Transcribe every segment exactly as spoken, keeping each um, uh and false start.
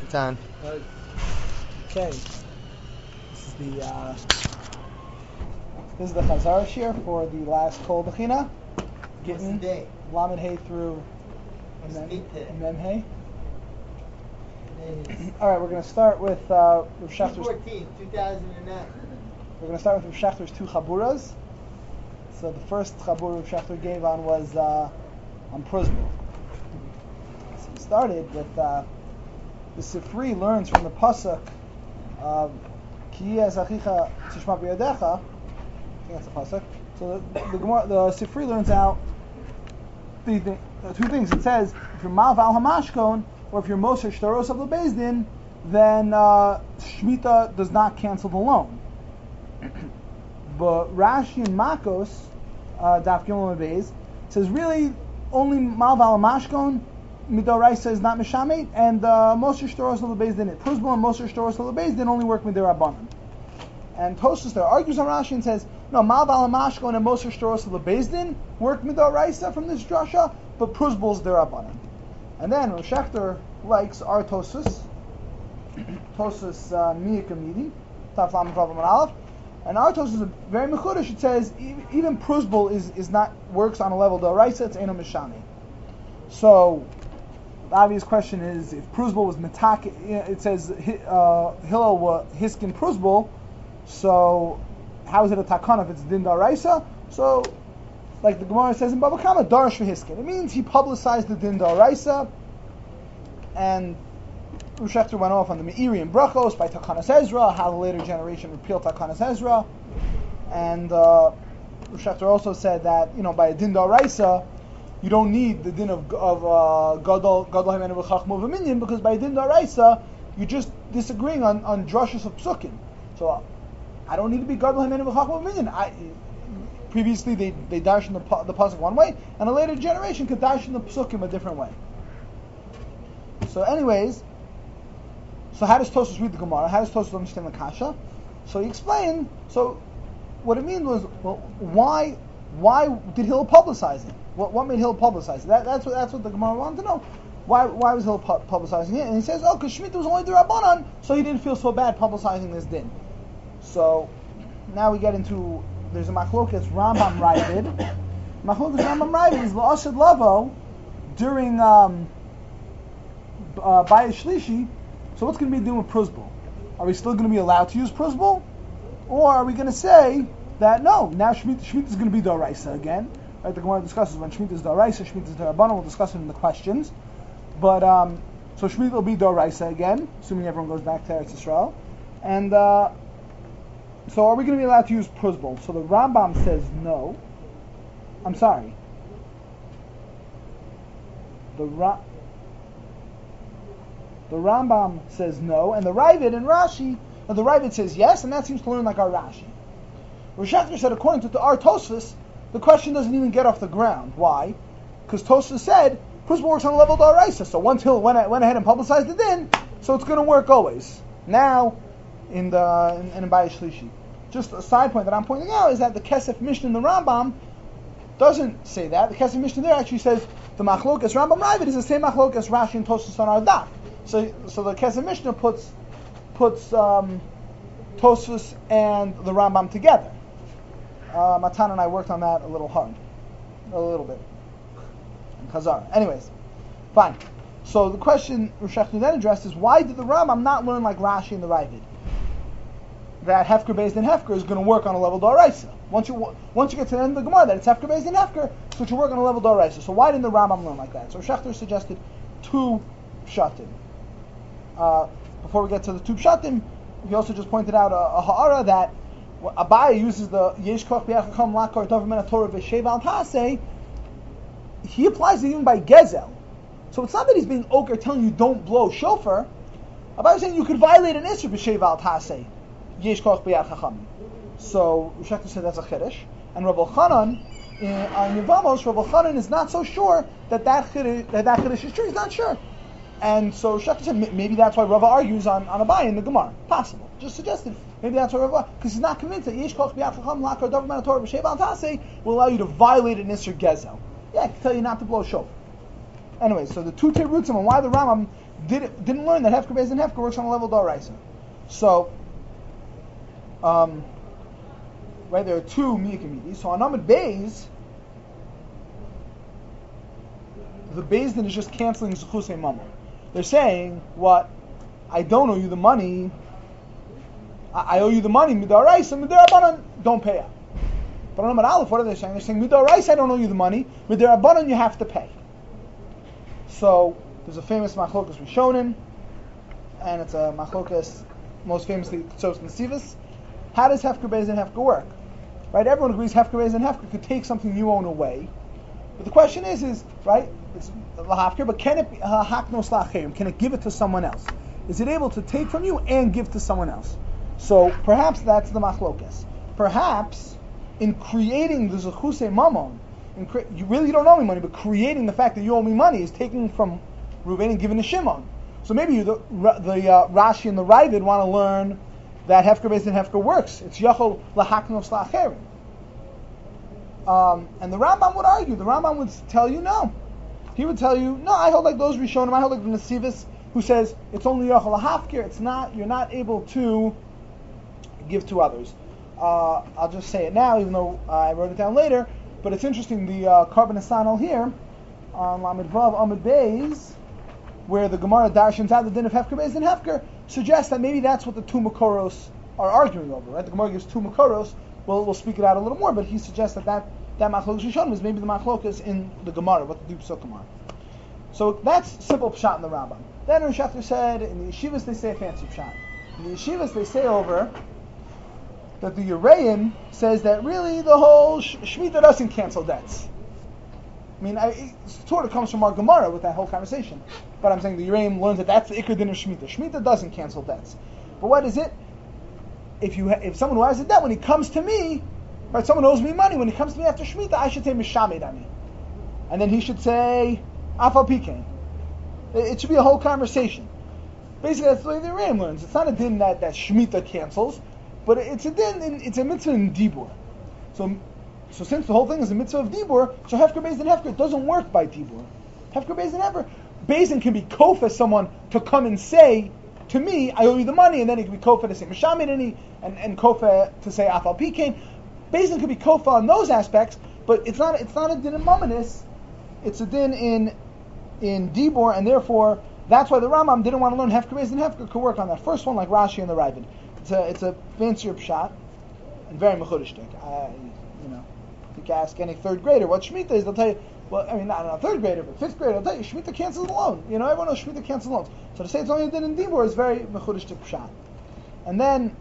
It's on. Right. Okay. This is the uh, this is the Chazar shir for the last Kol Bechina. Getting Lamed Hay through Mem, Mem Hay. All right, we're going to start with uh, Rav Shachter's. fourteen, two thousand nine. We're going to start with Rav Shachter's two Chaburas. So the first Chabur Rav Shachter gave on was uh, on Pruzbul. So he started with uh, the Sifri learns from the pasuk Ki Achicha Tishma B'Yadecha. I think that's a pasuk. So the the, Gemara, the Sifri learns out the, the, the two things. It says if you're Malv al Hamashkon or if you're Moshe Shtaros of the Beis Din, then uh, Shemitah does not cancel the loan. But Rashi and Makos, uh, Daf Gimel Beis, says really only Malv al Hamashkon Midoraisa is not Mishamet, and uh, Moshe Shtaros of the Beis Din. Pruzbul and Moshe Shtaros of the Beis Din only work with their Rabbanan. And Tosfos there argues on Rashi and says, no, Malv al Hamashkon and Moshe Shtaros of the Beis Din work Midoraisa from this drasha, but Pruzbul's their Rabbanan. And then Rav Shachter likes our Tosfos, Tosfos Miyik Amidi, Taf Lam Vav Amar Aleph, and our Tosfos is very mechudesh. It says even Pruzbul is is not works on a level Doraisa, it's Eino Mishamet. So the obvious question is, if Pruzbul was Metak, it says uh, Hillel was Hiskin Pruzbul, so how is it a Takana if it's Din Daraisa? So, like the Gemara says in Baba Kama, Darash for Hiskin. It means he publicized the Din Daraisa, and Rav Shachter went off on the Meiri and Brachos by Takanas Ezra, how the later generation repealed Takanas Ezra, and uh, Rav Shachter also said that, you know, by a Din Daraisa, you don't need the din of of uh, gadol gadol hamen v'chachmo v'minyan, because by din daraisa you're just disagreeing on on drashos of psukim. So I don't need to be gadol hamen v'chachmo v'minyan. I previously they they dash in the the pasuk one way, and a later generation could dash in the psukim a different way. So, anyways, so how does Tosfos read the Gemara? How does Tosfos understand the kasha? So he explained. So what it means was, well, why why did Hillel publicize it? What, what made Hill publicize it? That, that's what that's what the Gemara wanted to know. Why why was Hill pu- publicizing it? And he says, oh, because Shemitah was only the Rabbanan, so he didn't feel so bad publicizing this din. So now we get into, there's a machlokas Rambam Ravid. Machlokas Rambam Ravid is la'asad lavo during um, uh, Bayis Shlishi. So what's going to be doing with Pruzbul? Are we still going to be allowed to use Pruzbul, or are we going to say that no, now Shemitah, Shemitah is going to be Doraisa again? Right, the Gemara discusses when Shemitah is Doraisa, Shemitah is Darabanan. We'll discuss it in the questions. But, um, so Shemitah will be Doraisa again, assuming everyone goes back to Eretz Yisrael. And, uh, so are we going to be allowed to use Pruzbul? So the Rambam says no. I'm sorry. The Ra- The Rambam says no, and the Ravid and Rashi, and the Ravid says yes, and that seems to learn like our Rashi. Rav Shachter said, according to the, our Tosfos, the question doesn't even get off the ground. Why? Because Tosfos said Pruzbul works on a level Daraisa. So once Hill went, went ahead and publicized it in, so it's going to work always. Now, in the in, in Bayis Shlishi, just a side point that I'm pointing out is that the Kesef Mishnah in the Rambam doesn't say that. The Kesef Mishnah there actually says the Machlokas Rambam Ravid is the same Machlokas Rashi and Tosfos on our Daf. So so the Kesef Mishnah puts puts um, Tosfos and the Rambam together. Uh, Matan and I worked on that a little hard. A little bit. Chazar. Anyways, fine. So the question Rav Shachter then addressed is, why did the Rambam not learn like Rashi and the Ravid? That Hefker based in Hefker is going to work on a level Doraisa. Once you once you get to the end of the Gemara that it's Hefker based in Hefker, so it should work on a level Doraisa. So why didn't the Rambam learn like that? So Rav Shachter suggested two pshatim. Uh, before we get to the two pshatim, he also just pointed out a, a ha'ara that Abaye uses the Yesh Koch B'Yachacham Lakar Dovim Torah V'Shev Al Tasei. He applies it even by Gezel. So it's not that he's being oker telling you don't blow shofar. Abaye is saying you could violate an Isser B'Shev Al Tasei. Yesh Koch B'Yachacham. So Rav Shachter said that's a chiddush. And Rav Elchanan in on Yevamos, Rav Elchanan is not so sure that that chiddush, that, that chiddush is true. He's not sure. And so Shachter said maybe that's why Rava argues on, on Abaye in the Gemara. Possible. Just suggested. Maybe that's why Rava, because he's not convinced that Yesh Koch B'Yachacham Lakar Dovim Torah B'Shev Al Tasei will allow you to violate an Isser Gezel. Yeah, I can tell you not to blow shofar. Anyway, so the two terutzim on why the Rambam did, didn't learn that Hefker Beis and Hefker works on a level d'oraisa. So, um, right, there are two Miyakimidi. So on Amud Beis, the Beis Din is just canceling Zechusei Mamon. They're saying, what? I don't owe you the money. I, I owe you the money, Midaraisa, Midarabanan, don't pay up. But on Amud Aleph, what are they saying? They're saying, Midaraisa, I don't owe you the money. Midarabanan, you have to pay. So, there's a famous Machlokas Rishonim, and it's a Machlokas, most famously, Tzos Nesivos. How does Hefker Beis and Hefker work? Right? Everyone agrees Hefker Beis and Hefker could take something you own away. But the question is, is right? It's lahafker, but can it be haknos lacherim? Can it give it to someone else? Is it able to take from you and give to someone else? So perhaps that's the machlokas. Perhaps in creating the zechusei mamon, in cre- you really don't owe me money, but creating the fact that you owe me money is taking from Reuven and giving to Shimon. So maybe you, the, the uh, Rashi and the Ravid want to learn that Hefker Beis and Hefker works. It's yachol lahaknos lacherim. Um, and the Rambam would argue. The Rambam would tell you no. He would tell you, no, I hold like those Rishonim, I hold like the Nesivos, who says it's only Yochel HaHafkir, it's not, you're not able to give to others. Uh, I'll just say it now, even though uh, I wrote it down later, but it's interesting, the uh, Karban Hasanel here, on Lamed Vav Amud Beis, where the Gemara darshans out the din of Hefker Beis and Hefker, suggests that maybe that's what the two Makoros are arguing over, right? The Gemara gives two Makoros, we'll, we'll speak it out a little more, but he suggests that that that machlokas Rishonim is maybe the machlokas in the Gemara, what the Psukim are. So that's simple pshat in the Rambam. Then Rosh Hashanah said, in the yeshivas they say a fancy pshat. In the yeshivas they say over that the Yereim says that really the whole sh- Shemitah doesn't cancel debts. I mean, I, it sort of comes from our Gemara with that whole conversation. But I'm saying the Yereim learns that that's the Iker Din of Shemitah. Shemitah doesn't cancel debts. But what is it? If you ha- if someone who has a debt, when he comes to me, right, someone owes me money. When he comes to me after Shemitah, I should say Mishamed Ani. And then he should say Afal Pikein. It should be a whole conversation. Basically, that's the way the Yereim learns. It's not a din that, that Shemitah cancels, but it's a din, in, it's a mitzvah in Dibur. So, so since the whole thing is a mitzvah of Dibur, so Hefker Beis and Hefker, it doesn't work by Dibur. Hefker Beis and Hefker, Beis Din can be kofa someone to come and say, to me, I owe you the money, and then it can be kofa to say Mishamed Ani, and, and kofa to say Afal Pikein. Beis Din could be kofa on those aspects, but it's not it's not a din in Mamonis, it's a din in in Dibur, and therefore that's why the Rambam didn't want to learn Hefker Beis and Hefker could work on that first one like Rashi and the Ravid. It's a it's a fancier pshat and very mechudishtik. I you know if you ask any third grader what Shemitah is, they'll tell you. Well, I mean not a third grader, but fifth grader, they'll tell you Shemitah cancels the loan. You know everyone knows Shemitah cancels loans. So to say it's only a din in Dibur is very mechudishtik pshat. And then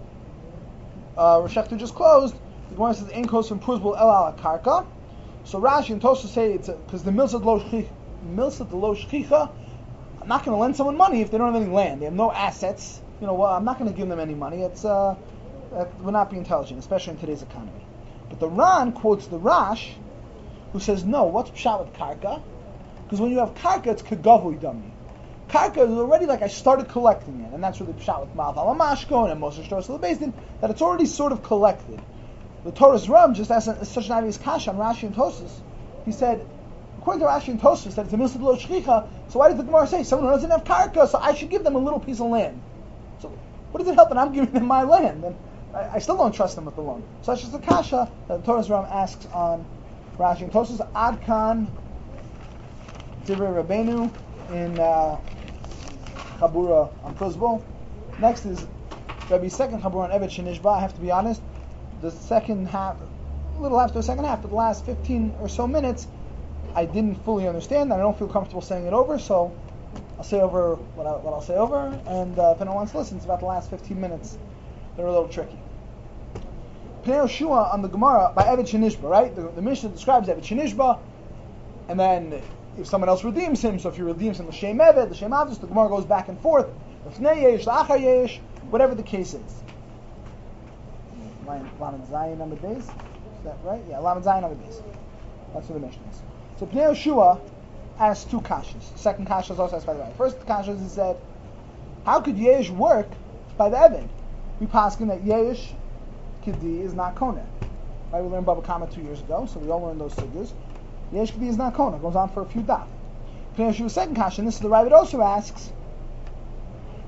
uh, Rosh Hashanah just closed. The Gemara says Ein kos from Pruzbul El Ala Karka. So Rashi and Tosfos say it's because the milsad lo shchicha. Milsad lo shchicha. I'm not going to lend someone money if they don't have any land. They have no assets. You know, well, I'm not going to give them any money. It's uh, that would not be intelligent, especially in today's economy. But the Ran quotes the Rash, who says no. What's pshat with Karka? Because when you have Karka, it's kagavui dami. Karka is already like I started collecting it, and that's really pshat with Malv Alamashko and Moshe Shtos of the Beis Din, that it's already sort of collected. The Torah's Ram just asked a, such an obvious kasha on Rashi and Tosfos. He said, according to Rashi and Tosfos, that it's a milsad lo shchicha. So why did the Gemara say someone who doesn't have karka, so I should give them a little piece of land? So what does it help that I'm giving them my land? And I, I still don't trust them with the loan. So that's just a kasha that the Torah's Ram asks on Rashi and Tosfos. Adkan Divrei Rabbeinu in uh, Chabura on Pruzbul. Next is Rabbi's second Chabura on Evet Shenishba. I have to be honest. The second half, a little after the second half, but the last fifteen or so minutes, I didn't fully understand, and I don't feel comfortable saying it over, so I'll say over what, I, what I'll say over, and uh, if anyone wants to listen, it's about the last fifteen minutes. They're a little tricky. Pnei Yoshua on the Gemara by Evet Shenishba, right? The, the Mishnah describes Evet Shenishba, and then if someone else redeems him, so if he redeems him, l'shem Evet, l'shem Avos, the Gemara goes back and forth, l'fnei yesh, l'achar yesh, whatever the case is. Lamed Zayin on the base. Is that right? Yeah, Lamed Zayin on the base. That's what the Mishnah is. So Pnei Yoshua asked two kashas. The second kasha is also asked by the right. First kasha is he said, how could Yesh work by the Eved? We paskin that Yesh Kidi is not Kona. Right? We learned Baba Kama two years ago, so we all learned those figures. Yesh Kidi is not Kona. Goes on for a few daf. Pnei Yoshua's second kasha, and this is the right that also asks,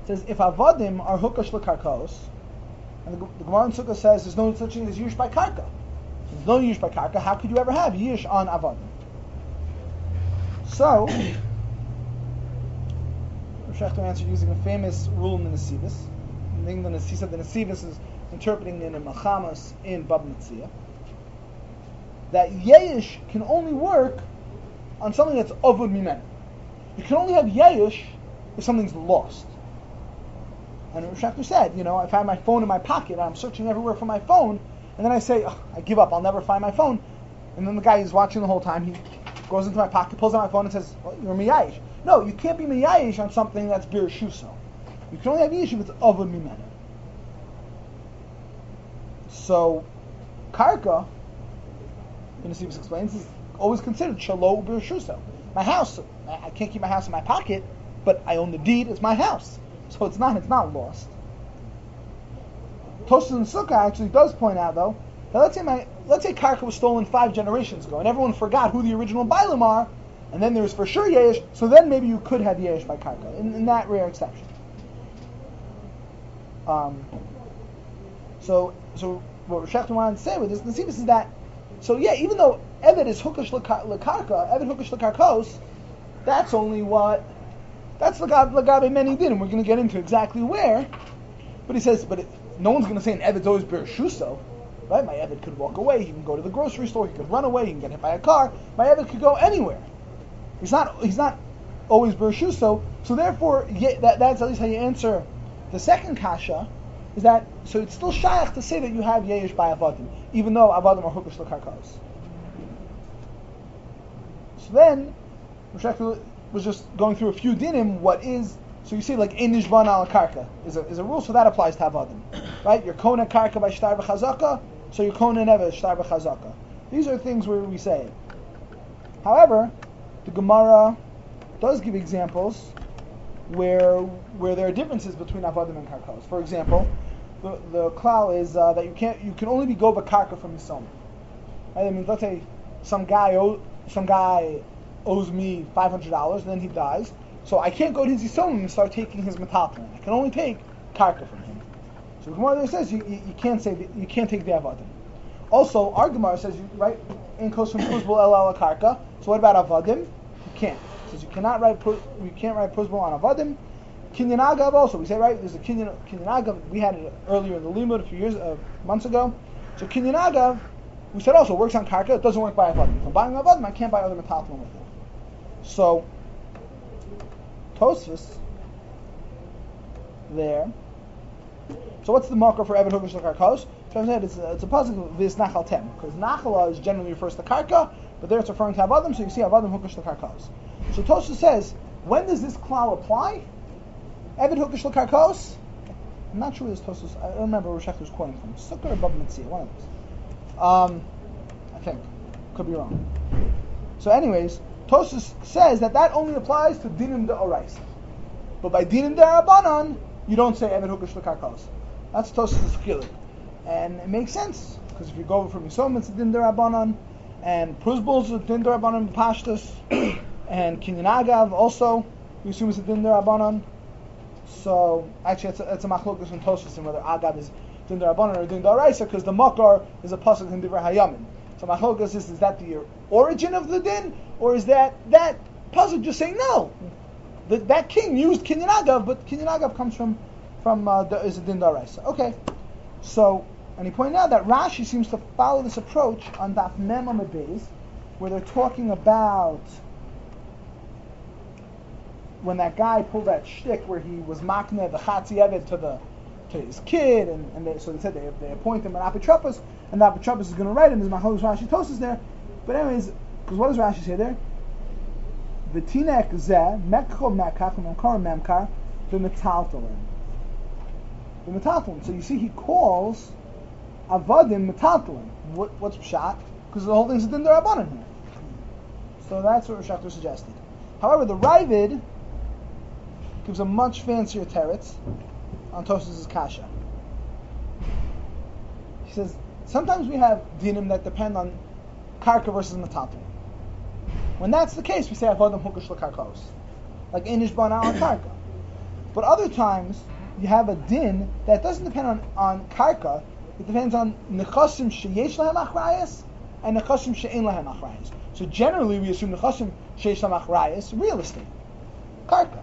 says if avodim are hukash lekarkos, and the, the Gemara in Sukkah says there's no such thing as yish by karka. There's no yish by karka. How could you ever have yish on avodim? So, Rav Shechter answered using a famous rule in the Nesivos. I think the Nesivos, the Nesivos is interpreting in a Machamas in Bab Metzia that yesh can only work on something that's avud mimenu. You can only have yesh if something's lost. And Rav Shechter said, you know, if I have my phone in my pocket and I'm searching everywhere for my phone, and then I say, oh, I give up, I'll never find my phone, and then the guy who's watching the whole time, he goes into my pocket, pulls out my phone and says, well, you're miyayish. No, you can't be miyayish on something that's bir shuso. You can only have yish if it's avud mimenu. So, karka, the Nesivos explains, is always considered shalo bir shuso. My house, I can't keep my house in my pocket, but I own the deed, it's my house. So it's not, it's not lost. Tosfos in Sukkah actually does point out though, that let's say my, let's say karka was stolen five generations ago, and everyone forgot who the original bailim are, and then there's for sure yesh, so then maybe you could have yesh by karka, in, in that rare exception. Um, so, so what Rav Shechter wanted to say with this Nesivos is that, so yeah, even though Eved is hukash lekarka, Eved hukash lekarkos, that's only what, that's lagabe many din, and we're going to get into exactly where. But he says, but it, no one's going to say an Eved's always bir shuso, right? My Eved could walk away, he can go to the grocery store, he could run away, he can get hit by a car. My Eved could go anywhere. He's not, he's not always bir shuso. So therefore, yeah, that, that's at least how you answer the second kasha. Is that so? It's still shayach to say that you have yesh by avodim, even though avodim are hukash lekarkos. So then, Rav Shechter was just going through a few dinim. What is so? You say like ein nishban al karka is a is a rule, so that applies to avodim, right? You're kona karka by shtar b'chazaka, so you're kona neve shtar b'chazaka. These are things where we say it. However, the Gemara does give examples where where there are differences between avodim and karkos. For example, the the klal is uh, that you can't you can only be go karka from yisomim. Right? I mean, let's say some guy owe, some guy owes me five hundred dollars, and then he dies, so I can't go to his yisomim and start taking his metalton. I can only take karka from him. So the Gemara there says you, you, you can't say the, you can't take the avodim. Also, our Gemara says you right in kos from pruzbul el al karka. So what about avodim? You can't. Says you cannot write you can't write pruzbul on avodim. Kinyan agav also we say right there's a kinyan kinyan agav we had it earlier in the limud a few years uh, months ago. So kinyan agav we said also works on karka. It doesn't work by avodim. If I'm buying avodim, I can't buy other metalton with it. So Tosfos there. So what's the marker for Eved hukash lekarkos? So I said it's a, it's a pasuk vis nachal tem because nachala is generally refers to karka, but there it's referring to avodim. So you see avodim hukash lekarkos. So Tosfos says, when does this klal apply? Eved hukash lekarkos? I'm not sure where this Tosfos, I don't remember where Shechter was quoting from. Sukkah or Bab Metzia, one of those. Um, I think. Could be wrong. So anyways, Tosfos says that that only applies to dinim de oraisa. But by dinim de rabbanon, you don't say Eved hukash lekarkos. That's Tosfos' chiluk. And it makes sense, because if you go from Yisomim, it's a din de rabbanon, and pruzbul is a din de rabbanon pashtus, and kinyan agav also, we assume it's a din de rabbanon. So actually, it's a, it's a machlokus from Tosfos and whether agav is din de rabbanon or din de oraisa, because the makar is a pasuk in divrei hayamin. So machlokus is is that the origin of the din, or is that that pasuk just saying no? The, that king used kinyan agav, but kinyan agav comes from from uh, the, is a din de oraisa. Okay, so. And he pointed out that Rashi seems to follow this approach on Daf Mem Amud Beis, where they're talking about when that guy pulled that shtick where he was makneh the Chatzi Eved to the to his kid, and, and they, so they said they, they appoint him an apotropos, and the apotropos is going to write him. There's Machlokes Rashi Tosfos there, but anyways, because what does Rashi say there? V'tinek zeh mekcho mekach memkar memkar v'metaltalin. V'metaltalin. So you see, he calls avodim metaltalin. What, what's pshat? Because the whole thing's a din d'Rabbanan here. So that's what Rav Shechter suggested. However, the Ravid gives a much fancier teretz on Tosfos' kasha. He says sometimes we have dinim that depend on karka versus metaltalin. When that's the case, we say avodim hukash lekarkos, like inish ban al karka. But other times, you have a din that doesn't depend on, on karka, it depends on nechasim sheyesh lahem achrayas and nechasim she'en lahem achrayas. So generally we assume nechasim sheyesh lahem achrayas, real estate, karka.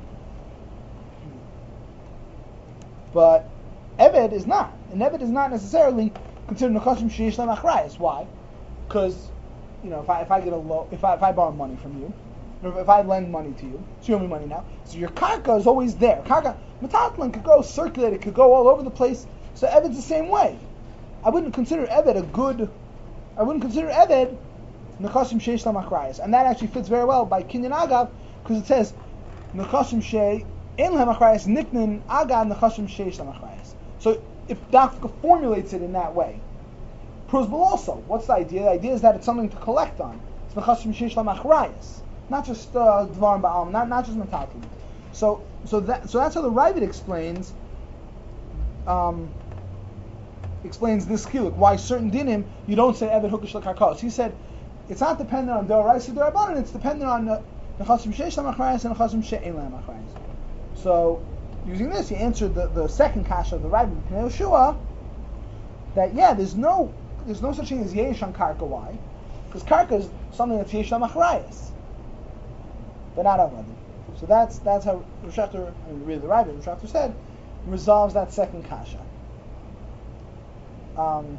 But Eved is not. And Eved is not necessarily considered nechasim sheyesh lahem achrayas. Why? Because, you know, if I if I get a low, if I if I borrow money from you, or if I lend money to you, so you owe me money now, so your karka is always there. Karka, metatlan could go circulate, it could go all over the place. So Eved's the same way. I wouldn't consider Eved a good, I wouldn't consider Eved nechasim sheyesh lahem achrayas. And that actually fits very well by Kinyan Agav, because it says nechasim she'en lahem achrayas niknin agav nechasim sheyesh lahem achrayas. So if Dafka formulates it in that way, Prozbul also, what's the idea? The idea is that it's something to collect on. It's nechasim sheyesh lahem achrayas. Not just uh, Dvarim Ba'alm, not not just Metatlim. So so that so that's how the Ravid explains um, explains this chiluk. Why certain dinim you don't say Eved Hukish L'Karkos. He said it's not dependent on Doraisa Dorabanan. It's dependent on Nechasim Sheish Lam Achrayas and Nechasim She'en Lam Achrayas. So using this, he answered the, the second kasha of the Ravid Pnei Yehoshua that yeah, there's no there's no such thing as Yesh on Karka. Why? Because Karka is something that's Yesh Lam Achrayas, but not Avadim. So that's that's how Rosh Hashanah, I mean, really the Ravid, Rosh Hashanah said, resolves that second kasha. Um,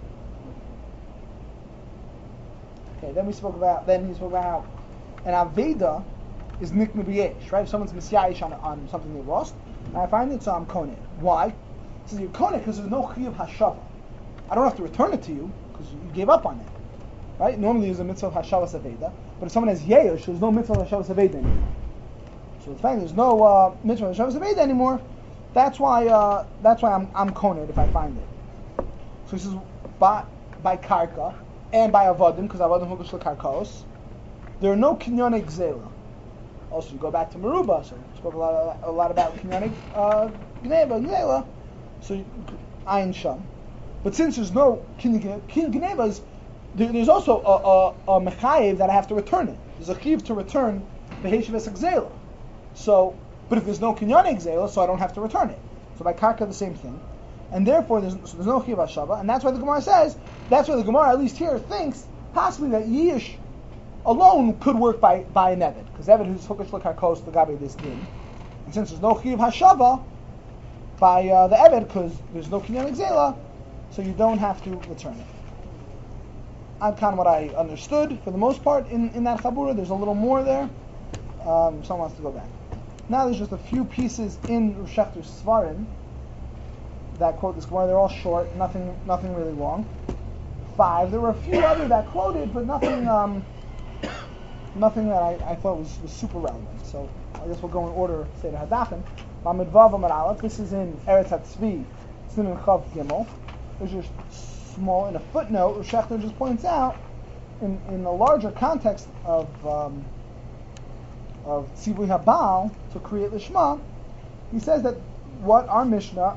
okay, then we spoke about then he spoke about how an Aveda is niknu b'yesh, right? If someone's misyayish on, on something they lost, and I find it, so I'm konet. Why? He says you're konet because there's no chiyuv hashava. I don't have to return it to you because you gave up on it, right? Normally there's a mitzvah of hashavas aveda, but if someone has yesh, there's no mitzvah of hashavas aveda anymore. So the fact there's no uh, mitzvah of hashavas aveda anymore, that's why uh, that's why I'm I'm konet if I find it. So he says by by karka and by avodim, because avodim hukush lekarkos, there are no kinyonik zela. Also, you go back to Meruba, so we spoke a lot a lot about kinyonik uh, gneva zela. So ayin sham. But since there's no kin gnevas, there, there's also a, a, a mechayev that I have to return it. There's a chiv to return the heshiv zela. So, but if there's no kinyonik zela, so I don't have to return it. So by karka the same thing. And therefore, there's, so there's no chiv hashava, and that's why the Gemara says, that's why the Gemara, at least here, thinks possibly that yish alone could work by, by an Eved, because Eved who's hukash l'karkos l'gabe this din. And since there's no chiv hashava by uh, the Eved, because there's no kinyan zela, so you don't have to return it. I'm kind of what I understood for the most part in, in that chabura. There's a little more there. Um, someone wants to go back. Now there's just a few pieces in Rosh Hashanah Svarim that quote this Gemara. They're all short, nothing, nothing really long. Five. There were a few other that quoted, but nothing, um, nothing that I, I thought was, was super relevant. So I guess we'll go in order. Say the Hadachim. Mamid Vav Amar Aleph. This is in Eretz HaTzvi, Siman Chav Gimel. There's just small in a footnote. Rosh Hashanah just points out in in the larger context of um, of Tzivui Habal to create Lishma. He says that what our Mishnah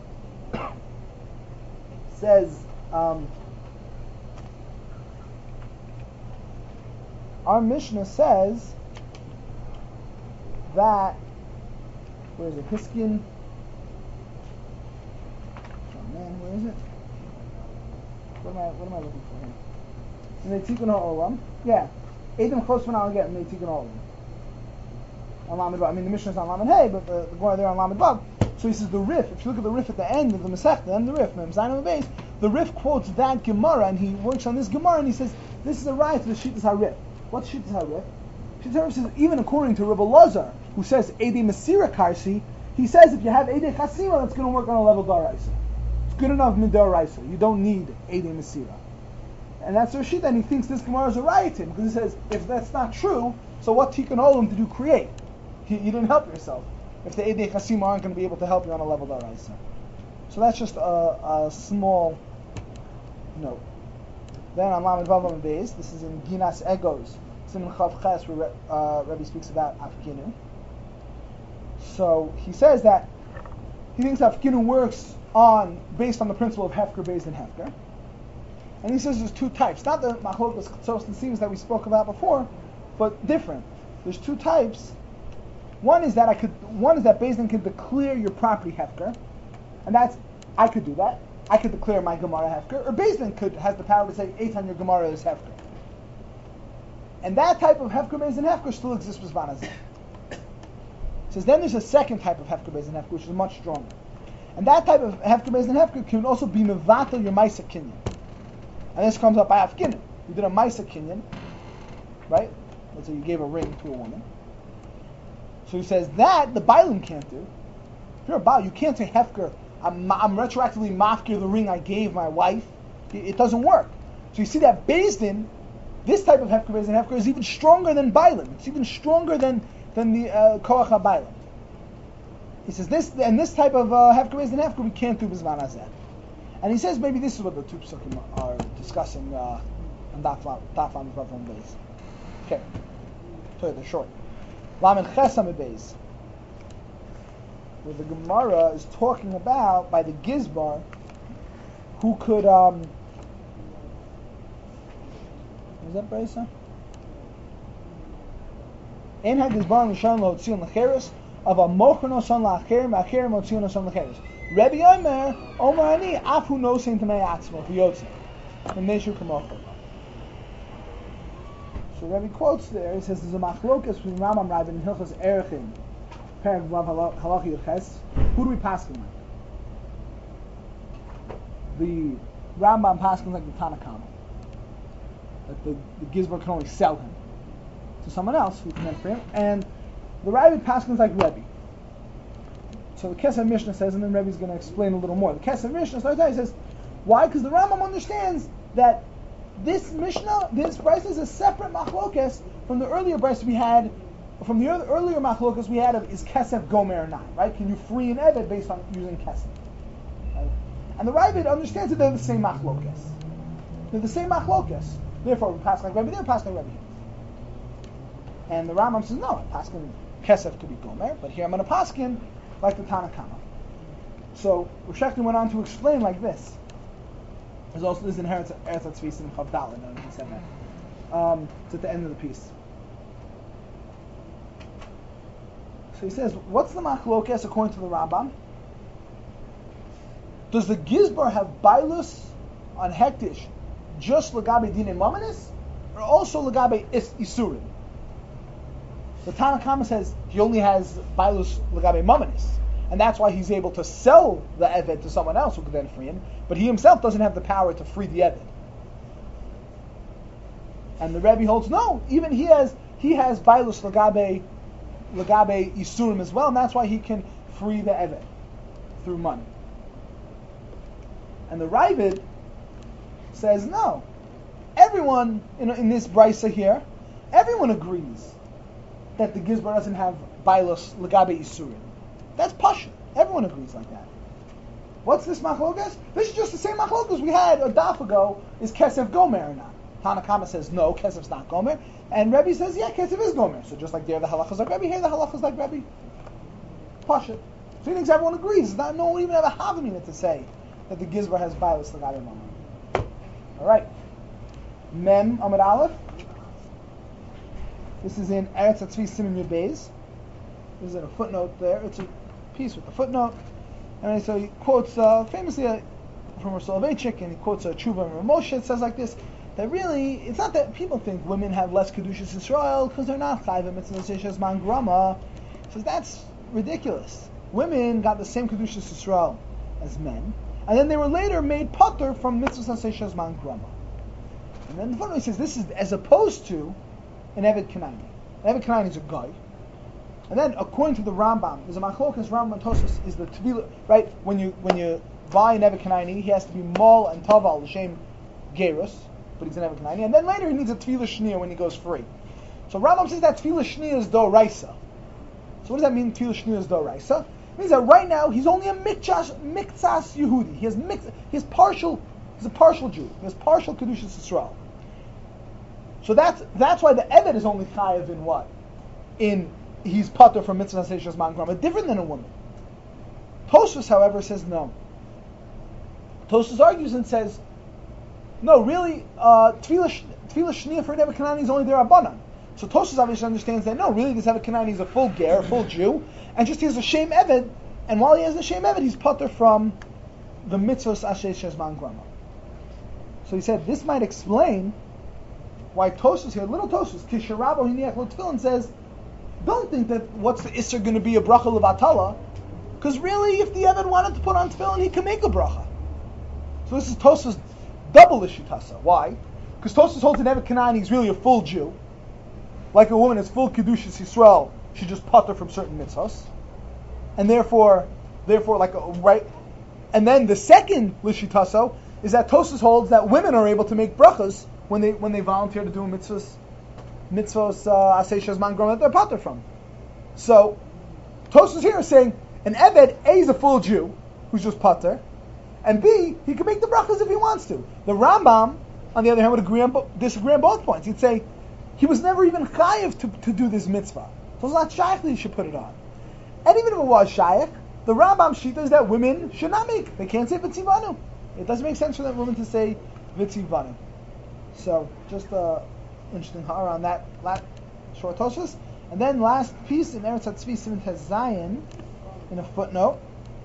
says, um, our Mishnah says that, where is it? Hiskin. Oh man, where is it? What am I? What am I looking for here? And they tikun ha'olam. Yeah, Edom chos v'nal again. And they tikun ha'olam. On Lamed Vav. I mean, the Mishnah is on Lamed Hey, but the, the Gemara there on Lamed Vav. So he says the Rif. If you look at the Rif at the end of the Masechta, the end of the Rif, Mem Zayin on the base, the Rif quotes that Gemara, and he works on this Gemara, and he says this is a right to the Shittas HaRif. What's Shittas HaRif? Shittas HaRif says even according to Rebbe Lazar, who says Eidei Masira Karsi, he says if you have Eidei Chasima, that's going to work on a level Daraisa. It's good enough Midaraisa. You don't need Eidei Masira. And that's Rashid, and he thinks this Gemara is a riot because he says if that's not true, so what Tikkun Olam did you create? You, you didn't help yourself. If the Eidei Chasim aren't going to be able to help you on a level Daraisa. So that's just a, a small note. Then on Lamed Vav Lamed Beis, this is in Ginas Egos, Siman Chav Ches, where uh, Rebbe speaks about Afkinu. So he says that he thinks Afkinu works on based on the principle of Hefker based and Hefker. And he says there's two types, not the Machlokes Ktsos and Sims that we spoke about before, but different. There's two types One is that I could. One is that Beis Din could declare your property hefker, and that's I could do that. I could declare my Gemara hefker, or Beis Din could has the power to say Eitan your Gemara is hefker. And that type of hefker Beis Din hefker still exists with Zman Hazeh. Says then there's a second type of hefker Beis Din hefker which is much stronger, and that type of hefker Beis Din hefker can also be mevatel your Maisa Kinyan. And this comes up by Afkinyan. You did a Maisa Kinyan, right? Let's say you gave a ring to a woman. So he says that the Bailim can't do. If you're a Baal, you can't say hefker. I'm, I'm retroactively mafkir the ring I gave my wife. It, it doesn't work. So you see that Beis Din, this type of hefker Beis Din hefker is even stronger than Bailim. It's even stronger than than the uh, koach ha-Bailim. He says this and this type of uh, hefker Beis Din hefker we can't do b'zman hazeh. And he says maybe this is what the two psukim are discussing uh, on Daf Lam Vav Beis. Okay, so they're short. Lamed Chesam Beis, where the Gemara is talking about by the Gizbar, who could um. Is that Beisa? Ein ha-Gizbar Mishon lo tzion lecheres of a mochno son lacher ma'acher motzion son lecheres. Rebbe Omer Omer ani afu no sein tamei atzmo v'yotze and meishu kamocha. So Rebbe quotes there. He says there's a machlokas between Rambam Rabbi and Hilchos Erechim, Perek Vav Halacha Yudches. Who do we paskin like? The Rambam paskins like the Tanakama. That the, the Gizbar can only sell him to someone else who can then free him, and the Rabbi paskins like Rebbe. So the Kesef Mishnah says, and then Rebbe's going to explain a little more. The Kesef Mishnah starts out, he says, why? Because the Rambam understands that this Mishnah, this Brisa is a separate machlokes from the earlier Brisa we had, from the earlier machlokes we had of is Kesef Gomer or not, right? Can you free an Eved based on using Kesef? Right? And the Ravid understands that they're the same machlokes. They're the same machlokes. Therefore, we pass like Rebbe, they're pass like Rebbe. And the Rambam says, no, paskin Kesef could be Gomer, but here I'm going to paskin like the Tanakama. So Rosh Hashanah went on to explain like this. There's also this inherent Eretz HaTzvis in Chav Daled. I don't know if he said that. Um, it's at the end of the piece. So he says, what's the machlokes according to the Rambam? Does the Gizbar have bailus on hektish just legabe dinei mamanis, or also legabe is isurim? The Tanakama says he only has bailus legabe mamanis, and that's why he's able to sell the Eved to someone else who could then free him, but he himself doesn't have the power to free the Eved. And the Rebbe holds, no, even he has he has bailus legabe legabe isurim as well, and that's why he can free the Eved through money. And the Ravid says, no, everyone in, in this brisa here, everyone agrees that the Gizbar doesn't have bailus legabe isurim. That's pasha. Everyone agrees like that. What's this machlokas? This is just the same machlokas we had a daf ago. Is Kesef Gomer or not? Tanakama says no, Kesef's not Gomer, and Rebbe says yeah, Kesef is Gomer. So just like there, the halachas like Rebbe, here the halachas like Rebbe. Pasha. So he thinks everyone agrees. It's not, no one even have a havamina to say that the Gizbar has bailus legabe mama. All right. Mem Amud Aleph. This is in Eretz HaTzvi Siman Yud Beis. This is in a footnote there. It's a piece with a footnote. And so he quotes uh, famously uh, from Rav Soloveitchik, and he quotes a Tshuva from Moshe. It says like this, that really, it's not that people think women have less Kedushas Yisrael because they're not Chayv Mitzvah Seishes Man Grama. He says that's ridiculous. Women got the same Kedushas Yisrael as men, and then they were later made Potter from Mitzvah Seishes Man Grama. And then the footnote says this is as opposed to an Eved Kanani. An Eved Kanani is a guy. And then, according to the Rambam, there's a machlokas Rambam and Tosfos is the tefillah, right? When you when you buy an Eved Kanani, he has to be mol and taval l'shem gerus, but he's an Eved Kanani. And then later he needs a tefillah shnia when he goes free. So Rambam says that tefillah shnia is doraisa. So what does that mean? Tefillah shnia is doraisa. It means that right now he's only a mikchas miktsas Yehudi. He has mix, he has partial. He's a partial Jew. He has partial kedushas Yisrael. So that's that's why the Eved is only chayav in what? In he's pater from mitzvah seishes man grama, different than a woman. Tosfos, however, says no. Tosfos argues and says, no, really, uh, tefillah shnia for an Eved Kanani is only their abanan. So Tosfos obviously understands that no, really this Evet Kanani is a full ger, a full Jew, and just he has a shame Eved, and while he has the shame Eved, he's putter from the mitzvahs Asher Shezman Grama. So he said this might explain why Tosfos here, little Tosfos, Kisharabo Hiniach Lo Tefillin says, don't think that what's the Isser going to be a bracha levatala, because really if the Eved wanted to put on Tefillin, he can make a bracha. So this is Tosfos double Ishitasa. Why? Because Tosfos holds an Evet Kanani is really a full Jew. Like a woman is full Kedushas Yisrael, she just putter from certain mitzvahs. And therefore, therefore, like a, right, and then the second Lishitaso is that Tosfos holds that women are able to make brachas when they when they volunteer to do mitzvahs, mitzvahs uh, Asay Shezman Grama that they're putter from. So Tosfos here is saying an Eved A is a full Jew who's just putter, and B he can make the brachas if he wants to. The Rambam, on the other hand, would agree on bo- disagree on both points. He'd say he was never even chayiv to, to do this mitzvah, so it's not shaykh that he should put it on. And even if it was shaykh, the Rambam shita is that women should not make. They can't say v'tzivanu. It doesn't make sense for that woman to say v'tzivanu. So just uh, interesting ha'ara on that last short Tosfos. And then last piece in Eretz HaTzvi Siman Tes Zayin, in a footnote.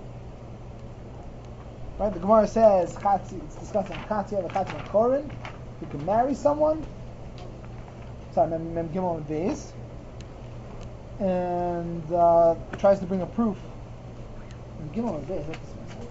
Right, the Gemara says Chatzi, it's discussing Chatzi of a Chatzi and Korin, who can marry someone. Sorry, Mem, Mem Gimel and Beis, and uh, tries to bring a proof. Mem Gimel and Beis, that doesn't make sense.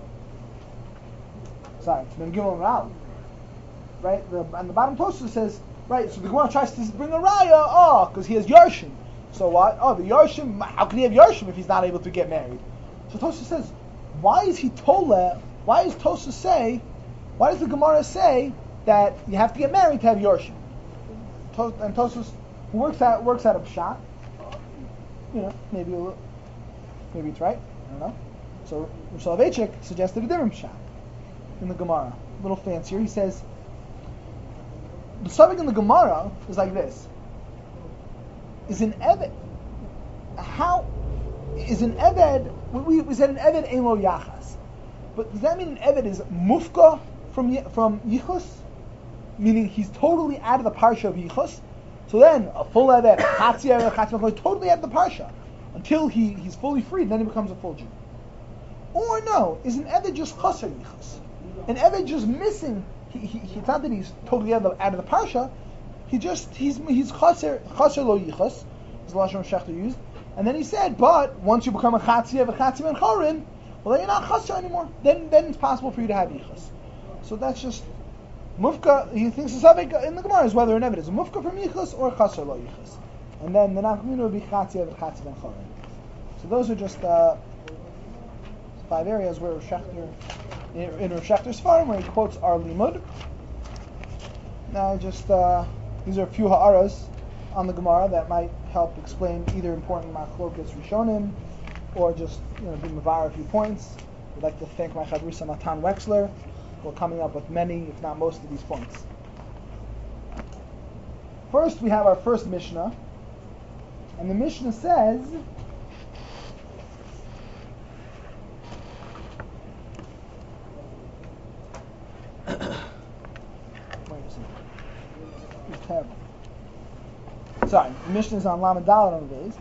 Sorry, Mem Gimel and Ral. Right, the, and the bottom Tosfos says, right, so the Gemara tries to bring a raya, oh, because he has Yarshim. So what? Oh, the Yarshim, how can he have Yarshim if he's not able to get married? So Tosfos says, why is he told, why does Tosfos say, why does the Gemara say that you have to get married to have Yarshim? And Tosfos works out works out of Pshat. You know, maybe a little, maybe it's right. I don't know. So Rosh Soloveitchik suggested a different Pshat in the Gemara, a little fancier. He says the subject in the Gemara is like this: is an Eved how is an Eved? We, we said an Eved ein lo yachas, but does that mean an Eved is mufka from from yichus? Meaning he's totally out of the parsha of Yichus. So then, a full Eved, Chatzi Eved, Chatzi Eved, totally out of the parsha. Until he, he's fully freed, then he becomes a full Jew. Or no, is an Eved just Chaser Yichus? An Eved just missing, he, he, he, it's not that he's totally out of the, out of the parsha, he just, he's he's Chaser, Chaser lo Yichus, as Lashon Shechter used. And then he said, but once you become a Chatzi Eved, Chatzi Eved Chorin, well then you're not Chaser anymore. Then, then it's possible for you to have Yichus. So that's just, Mufka, he thinks the subject in the Gemara is whether an Eved is a Mufka from Yichus or a Chaser lo Yichus. And then the Nachminu would be Chatzi Eved, Chatzi Ben Chorin. So those are just uh, five areas where Shechter, in Rav Shechter's farm, where he quotes our Limud. Now just, uh, these are a few ha'aras on the Gemara that might help explain either important Machlokas Rishonim or just, you know, be mavar a few points. We'd like to thank my Chavrusa Matan Wexler for coming up with many, if not most, of these points. First, we have our first Mishnah, and the Mishnah says, wait a second, it's terrible. Sorry, the Mishnah is on Lamed Daled on the days.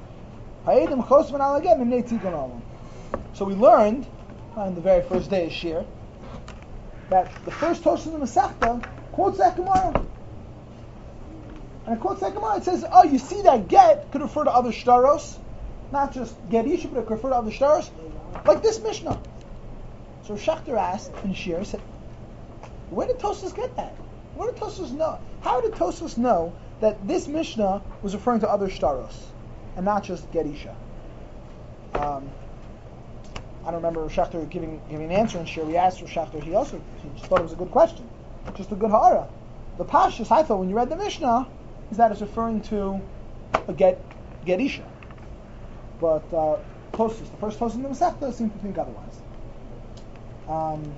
So we learned on the very first day of Shir that the first Tosfos in the Masechta quotes that Gemara. And it quotes that Gemara. It says, oh, you see that get could refer to other shtaros, not just get isha, but it could refer to other shtaros, like this Mishnah. So Shechter asked in Shir, he said, where did Tosfos get that? Where did Tosfos know? How did Tosfos know that this Mishnah was referring to other shtaros and not just get isha? Um, I don't remember Shechter giving, giving an answer in Shir. We asked Shechter, he also he just thought it was a good question. Just a good ha'ara. The Pashtus, I thought when you read the Mishnah, is that it's referring to a get, get isha. But uh, Tosfos, the first Tosfos in the Masechta, seemed to think otherwise. Um,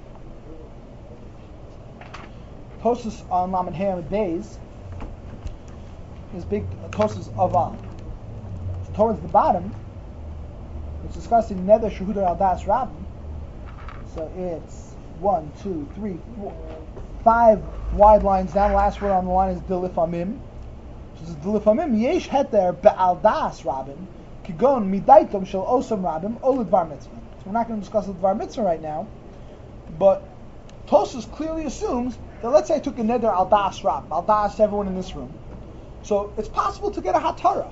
Tosfos on Lamed Hey Amud Beis is big Tosfos Ava. Towards the bottom, it's discussing Neder Shehuda Al Das Rabbi. So it's one, two, three, four, five wide lines down. The last word on the line is Dilifamim. So the lefamim yesh heter be'al das rabim kigon midaitom shel osam rabim ol dvar mitzvah. So we're not going to discuss the dvar mitzvah right now, but Tosfos clearly assumes that let's say I took a neder al das rab, al das everyone in this room. So it's possible to get a hatara.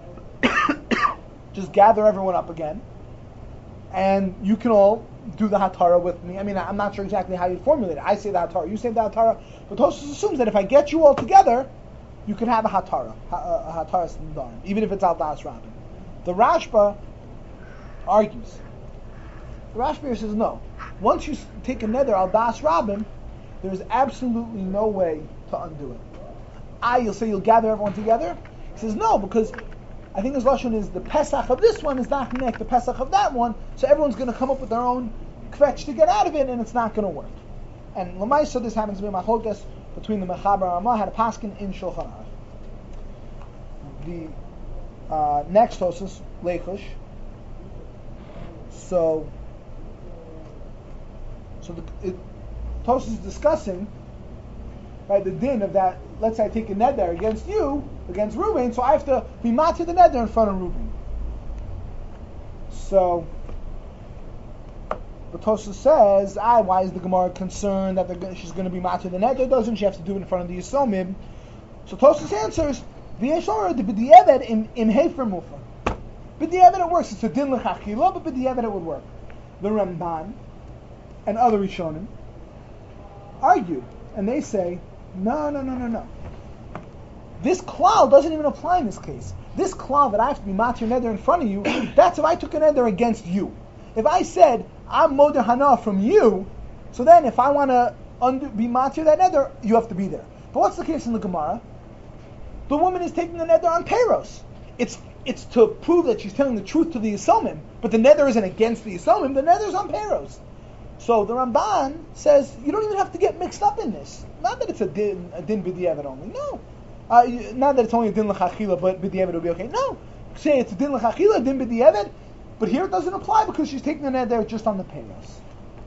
Just gather everyone up again, and you can all do the hatara with me. I mean, I'm not sure exactly how you formulate it. I say the hatara, you say the hatara, but Tosfos assumes that if I get you all together, you can have a hatara, a, a hatara sindarim, even if it's al das rabim. The Rashba argues. The Rashba says no. Once you take a neder al das rabim, there is absolutely no way to undo it. I, you'll say you'll gather everyone together. He says no, because I think his lashon is the pesach of this one is not connect the pesach of that one, so everyone's going to come up with their own kvetch to get out of it, and it's not going to work. And l'maisa, this happens to be a machlokas between the Mechaber and Ramah had a paskin in Shulchan Aruch. The uh, next Tosfos Lechush. So, so the it, Tosfos is discussing, right, the din of that. Let's say I take a neder against you, against Reuben, so I have to be matir the neder in front of Reuben. So, the Tosfos says, ah, why is the Gemara concerned that gonna, she's going to be matir the neder? Doesn't she have to do it in front of the Yisomim? So Tosfos answers, v'yeshor the b'di'eved im im hefer mufa. B'di'eved it works. It's a din l'chachila, but b'di'eved it would work. The Ramban and other Rishonim argue, and they say, no, no, no, no, no. This klal doesn't even apply in this case. This klal that I have to be matir neder in front of you, that's if I took a neder against you. If I said, I'm moder hana from you, so then if I want to undo, be matir that neder, you have to be there. But what's the case in the Gemara? The woman is taking the neder on Peros. It's it's to prove that she's telling the truth to the Yisomim, but the neder isn't against the Yisomim, the neder is on Peros. So the Ramban says you don't even have to get mixed up in this. Not that it's a din, a din b'di'evet only. No. Uh, not that it's only a din l'chachila, but b'di'evet will be okay. No. Say it's a din l'chachila, a din b'di'evet, but here it doesn't apply because she's taking the neder just on the Peros.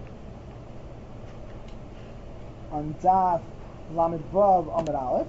On Daf Lamed Vav Amud Aleph,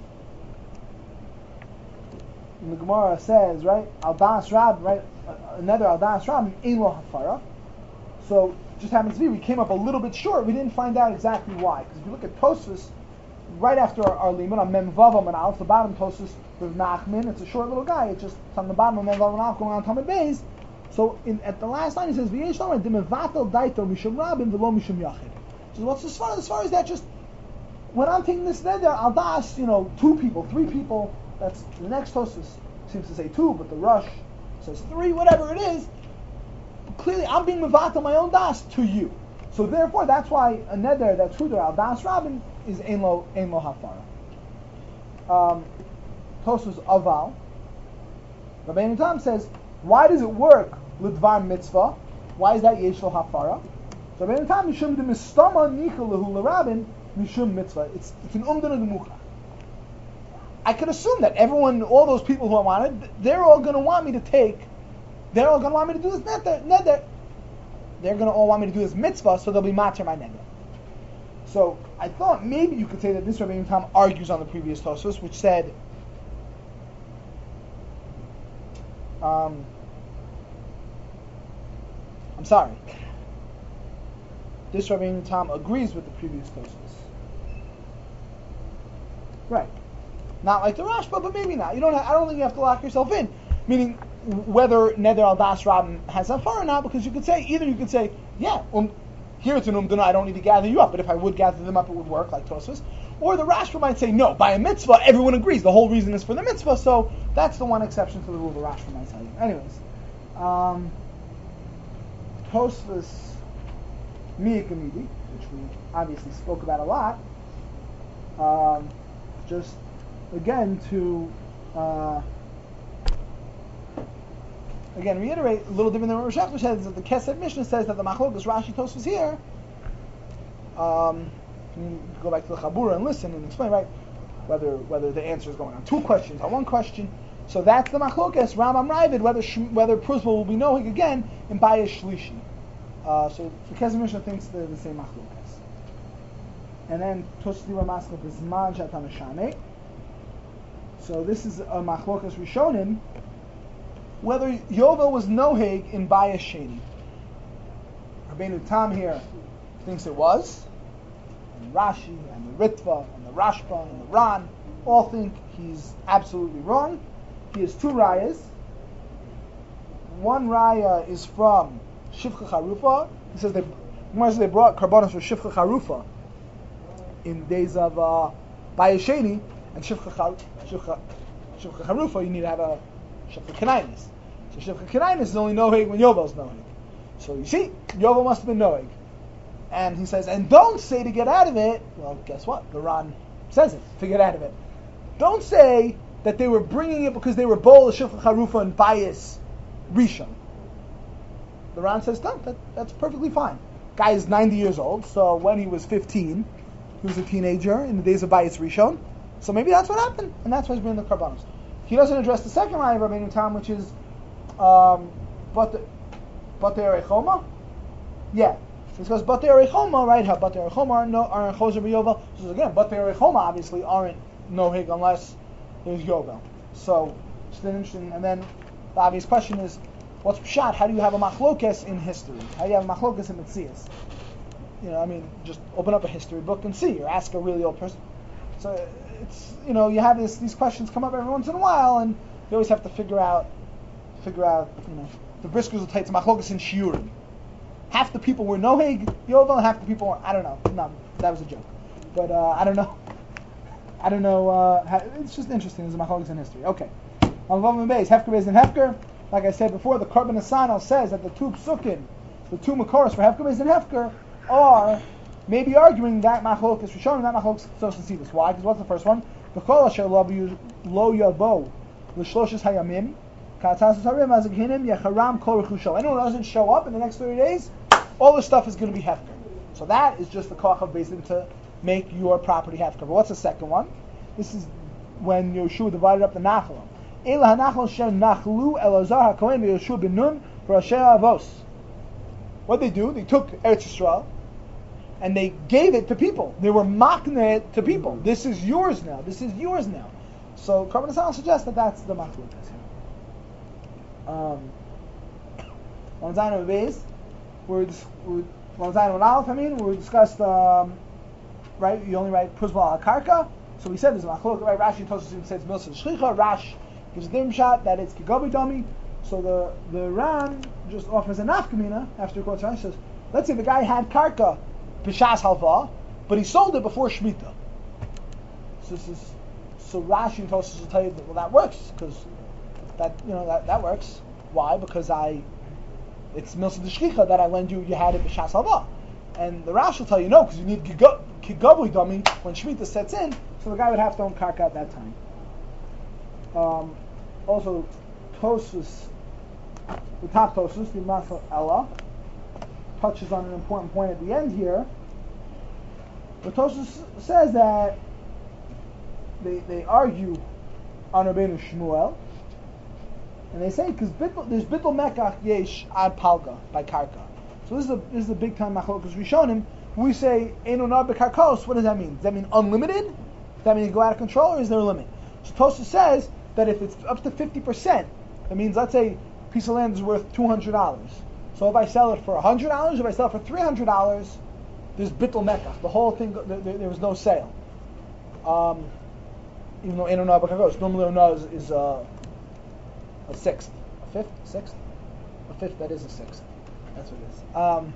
and the Gemara says, right, al das rab, right, another al das rab, ein lo hafara. So just happens to be we came up a little bit short. We didn't find out exactly why. Because if you look at Tosfos, right after our, our limud on Mem Vav Amud Aleph, the bottom Tosfos with Nachman, it's a short little guy. It's just it's on the bottom of Mem Vav Amud Aleph going on Talmud Beis. So in, at the last line he says, "V'yesh lamer demevatel daito mishum rabim v'lo mishum yachid." So what's as far as far as that? Just when I'm taking this neder, I'll das, you know, two people, three people. That's the next Tosfos seems to say two, but the Rush says three, whatever it is. Clearly, I'm being mevatel my own das to you. So therefore, that's why a neder that's huder al das rabin is ein lo ein lo hafara. Um, Tosfos aval. Rabbeinu Tam says, why does it work l'dvar mitzvah? Why is that yesh lo hafara? So Rabbeinu Tam mishum de mistama nicha lehu l'rabin mishum mitzvah. It's it's an umdana gemucha. I could assume that everyone, all those people who I wanted, they're all going to want me to take. They're all going to want me to do this neder. neder. They're going to all want me to do this mitzvah, so they'll be matir my neder. So I thought maybe you could say that this Rabbeinu Tam argues on the previous Tosfos, which said, um, I'm sorry, this Rabbeinu Tam agrees with the previous Tosfos. Right. Not like the Rashba, but maybe not. You don't. Have, I don't think you have to lock yourself in. Meaning, whether neder al das rabim has hafar or not, because you could say either you could say, yeah, um, here it's an umdana, I don't need to gather you up, but if I would gather them up, it would work, like Tosfos. Or the Rashba might say, no, by a mitzvah, everyone agrees. The whole reason is for the mitzvah, so that's the one exception to the rule the Rashba might tell you. Anyways, um, Tosfos Miyakamidi, which we obviously spoke about a lot, um, just again to uh, again reiterate a little different than what Rosh Hashanah says, that the Kesed Mishnah says that the Machlokas Rashi Tosfos here. Um, you can go back to the Chabura and listen and explain, right, whether whether the answer is going on two questions on one question. So that's the Machlokas Rambam Ravid, whether whether Prusba will be knowing again in Bayis Shlishi. Uh, so the Kesed Mishnah thinks they're the same Machlokas. And then Tosfos Maskal Bizman Shatan Shameh. So this is a machlokas rishonim, whether Yovel was noheg in Bayis Sheni. Rabbeinu Tam here thinks it was, and Rashi and the Ritva and the Rashba and the Ran all think he's absolutely wrong. He has two rayas. One raya is from Shivcha Charufa. He says they, they brought karbanos for Shivcha Charufa in days of uh, Bayis Sheni, and Shivcha Shivcha Shivcha Charufa you need to have a Shivcha Kenainis. So Shivcha Kenainis is only noheg when Yovel's noheg. So you see, Yovel must have been noheg. And he says, and don't say to get out of it. Well, guess what? The Ran says it to get out of it. Don't say that they were bringing it because they were bowl of Shivcha Charufa and Bayis Rishon. The Ran says, no, that, that's perfectly fine. Guy is ninety years old, so when he was fifteen, he was a teenager in the days of Bayis Rishon. So maybe that's what happened, and that's why he's bringing the karbanos. He doesn't address the second line of Rabbeinu Tam, which is, um, but Batei Rechoma? Yeah. Because Batei Rechoma, right, how Batei Rechoma aren't, no, aren't Choser B'Yovel. So again, Batei Rechoma obviously aren't noheg unless there's Yovel. So, it's then interesting. And then the obvious question is, what's Pshat? How do you have a machlokes in history? How do you have a machlokes in Metzias? You know, I mean, just open up a history book and see, or ask a really old person. So it's, you know, you have this, these questions come up every once in a while, and you always have to figure out, figure out, you know, the briskers will take machlokes in shiurim. Half the people were noheg Yovel, half the people were, I don't know. No, that was a joke. But uh, I don't know. I don't know. Uh, how, it's just interesting. There's a machlokes in history. Okay. Alvavim Beis, Hefker Beis and Hefker. Like I said before, the Korban Asanal says that the two psukim, the two makoros for Hefker Beis and Hefker, are maybe arguing that machlokes, we're showing that machlokes Tosafos. Why? Because what's the first one? B'chol asher lo yavo l'shloshes hayamim ka'atasus harim azaghinim yecharam kol rechusho. Anyone who doesn't show up in the next thirty days, all this stuff is going to be Hefker. So that is just the koach of Beis Din to make your property Hefker. But what's the second one? This is when Yoshua divided up the Nachalim. Eila hanachal sher nachlu Elazar haKohen v'Yoshua ben Nun for Asher Avos. What they do? They took Eretz Yisrael and they gave it to people. They were mocking it to people. This is yours now. This is yours now. So Korban Asanal suggests that that's the machlokes here. Um, on Zayin Beis, we're on Zayin Aleph. I mean, we discussed um, right. You only write Pruzbal al Karka. So we said there's a machlokes. Right? Rashi Tosafos says Milsa Shchicha. Rash gives a different shot that it's Kigabi Dami. So the the Ran just offers a nafkamina after he quotes Rashi. Says, let's say the guy had Karka B'Shas Halva, but he sold it before Shemitah. So this is, so Rashi and Tosafos will tell you that, well, that works because that you know that, that works. Why? Because I it's Milsa D'Shchicha that I lend you. You had it B'Shas Halva, and the Rashi will tell you no because you need Kigabi Dami when Shemitah sets in. So the guy would have to own Karka at that time. Um, also, Tosafos, the top Tosafos, the Masal Ella, touches on an important point at the end here. But Tosafos says that they they argue on Rabbeinu Shmuel, and they say because there's Bittul Mekach Yesh Ad Palga by Karka. So this is a this is a big time machlokes Rishonim. We say Eino Nar B'Karkos. What does that mean? Does that mean unlimited? Does that mean you go out of control, or is there a limit? So Tosafos says that if it's up to fifty percent, that means let's say a piece of land is worth two hundred dollars. So if I sell it for one hundred dollars, if I sell it for three hundred dollars, there's bittul mekach. The whole thing, there, there, there was no sale. Um, even though Eino Nar B'Karkos, normally Eino is, is uh, a sixth, a fifth, a sixth, a fifth. That is a sixth. That's what it is. Um,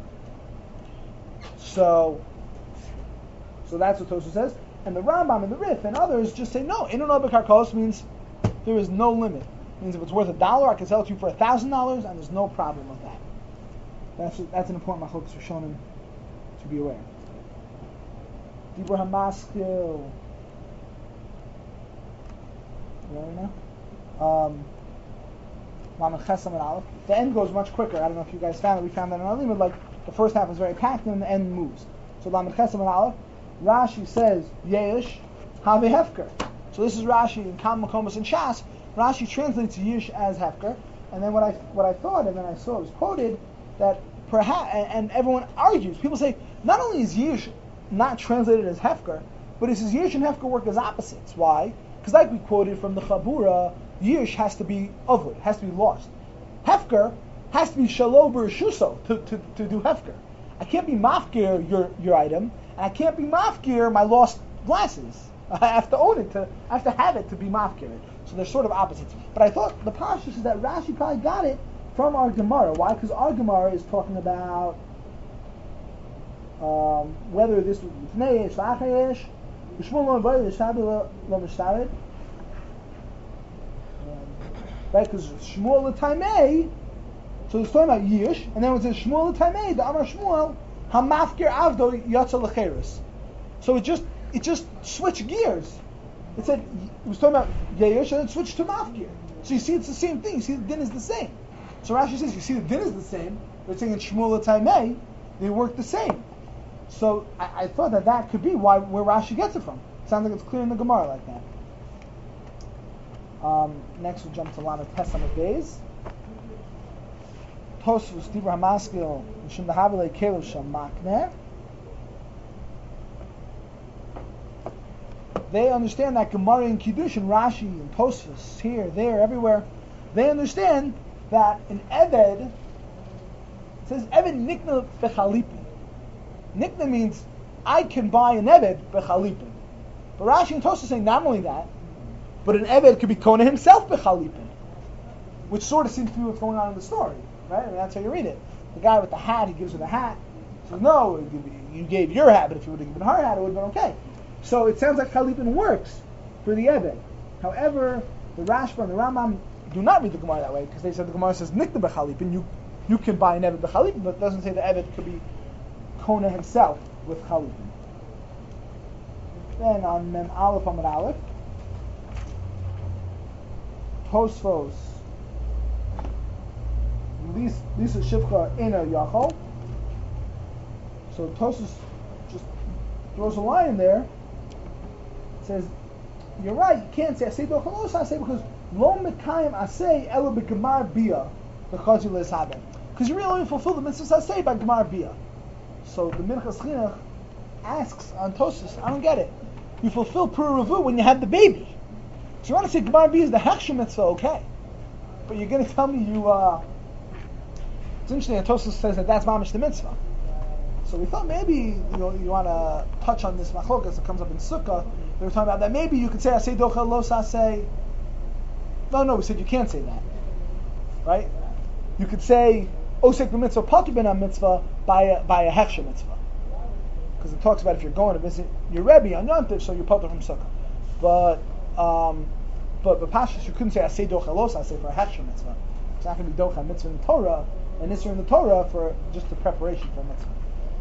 so, so that's what Tosafos says. And the Rambam and the Rif and others just say no. Eino Nar B'Karkos means there is no limit. It means if it's worth a dollar, I can sell it to you for a thousand dollars, and there's no problem with that. That's that's an important machlokes for Shonim to be aware. Dibur Hamaskil. You know? Um, Lamed Chesam and Aleph. The end goes much quicker. I don't know if you guys found it. We found that in our limit. Like the first half is very packed, and the end moves. So Lamed Chesam and Aleph. Rashi says Yesh Have Hefker. So this is Rashi in Kam Makomas and Shas. Rashi translates Yish as Hefker, and then what I what I thought, and then I saw it was quoted that perhaps, and, and everyone argues. People say not only is Yish not translated as Hefker, but it says Yish and Hefker work as opposites. Why? Because like we quoted from the Chabura, Yish has to be avud, has to be lost. Hefker has to be shalo b'rishuso to, to, to do hefker. I can't be mafkir your your item, and I can't be mafkir my lost glasses. I have to own it to, I have to have it to be mafkir it. So they're sort of opposites. But I thought the pashtus is that Rashi probably got it from our Gemara. Why? Because our Gemara is talking about um, whether this was Tnei Shlachayesh, Shmuel lo Vayir Shabi lo Mishtared. Right? Because Shmuel lo Taimei. So it's talking about Yish, and then it says Shmuel l'Taimei, the Amar Shmuel, Hamafkir Avdo Yatza L'Cheres. So it just it just switched gears. It said it was talking about Yish, and it switched to Mafkir. So you see, it's the same thing. You see, the din is the same. So Rashi says, you see, the din is the same. They're saying in Shmuel l'Taimei, they work the same. So I, I thought that that could be why where Rashi gets it from. It sounds like it's clear in the Gemara like that. Um, next we'll jump to Lana Tesam of Days. Tosfos Dibra Hamaskil Mishum Dahavile Kelev Sham Makner. They understand that Gemara and Kiddushin, Rashi and Tosfos here, there, everywhere. They understand that an Eved, it says Eved Nikna Bechalipin. Nikna means I can buy an Eved Bechalipin. But Rashi and Tosfos saying not only that, but an Eved could be Kona himself Bechalipin, which sort of seems to be what's going on in the story. Right? I mean, that's how you read it. The guy with the hat, he gives her the hat. He says, no, you gave your hat, but if you would have given her hat, it would have been okay. So it sounds like Chalipin works for the Eved. However, the Rashba and the Rambam do not read the Gemara that way, because they said the Gemara says, Nikta b'Chalipin, you, you can buy an Eved b'Chalipin, but it doesn't say the Eved could be Kona himself with Chalipin. Then on Mem Aleph Amud Aleph, Tosfos, Lisa Shivcha Ena Yachol. So Tosfos just throws a line there. It says, you're right, you can't say Asay Dochel Asay because Lo Mekayim Asay Elo B'Gemar Bia B'Chazil Le'Saben. Because you really only fulfill the mitzvahs Asay by Gemar Bia. So the Minchas Chinuch asks on Tosfos, I don't get it. You fulfill Pura Revu when you have the baby. So you want to say Gemar Bia is the Hechsher mitzvah, okay. But you're going to tell me you... Uh, It's interesting that Tosfos says that that's mamish the mitzvah. So we thought maybe you know you want to touch on this machlokas that comes up in Sukkah. We were talking about that maybe you could say asay dochel lo saseh. No, no, we said you can't say that, right? You could say osek b'mitzvah patur ben mitzvah by a, by a hechsher mitzvah, because it talks about if you're going to visit your rebbe on Yom Tov, so you're patur from Sukkah. But um, but but pashtus you couldn't say asay dochel lo saseh for a hechsher mitzvah. It's not going to be dochel mitzvah in the Torah. And this are in the Torah for just the preparation for mitzvah.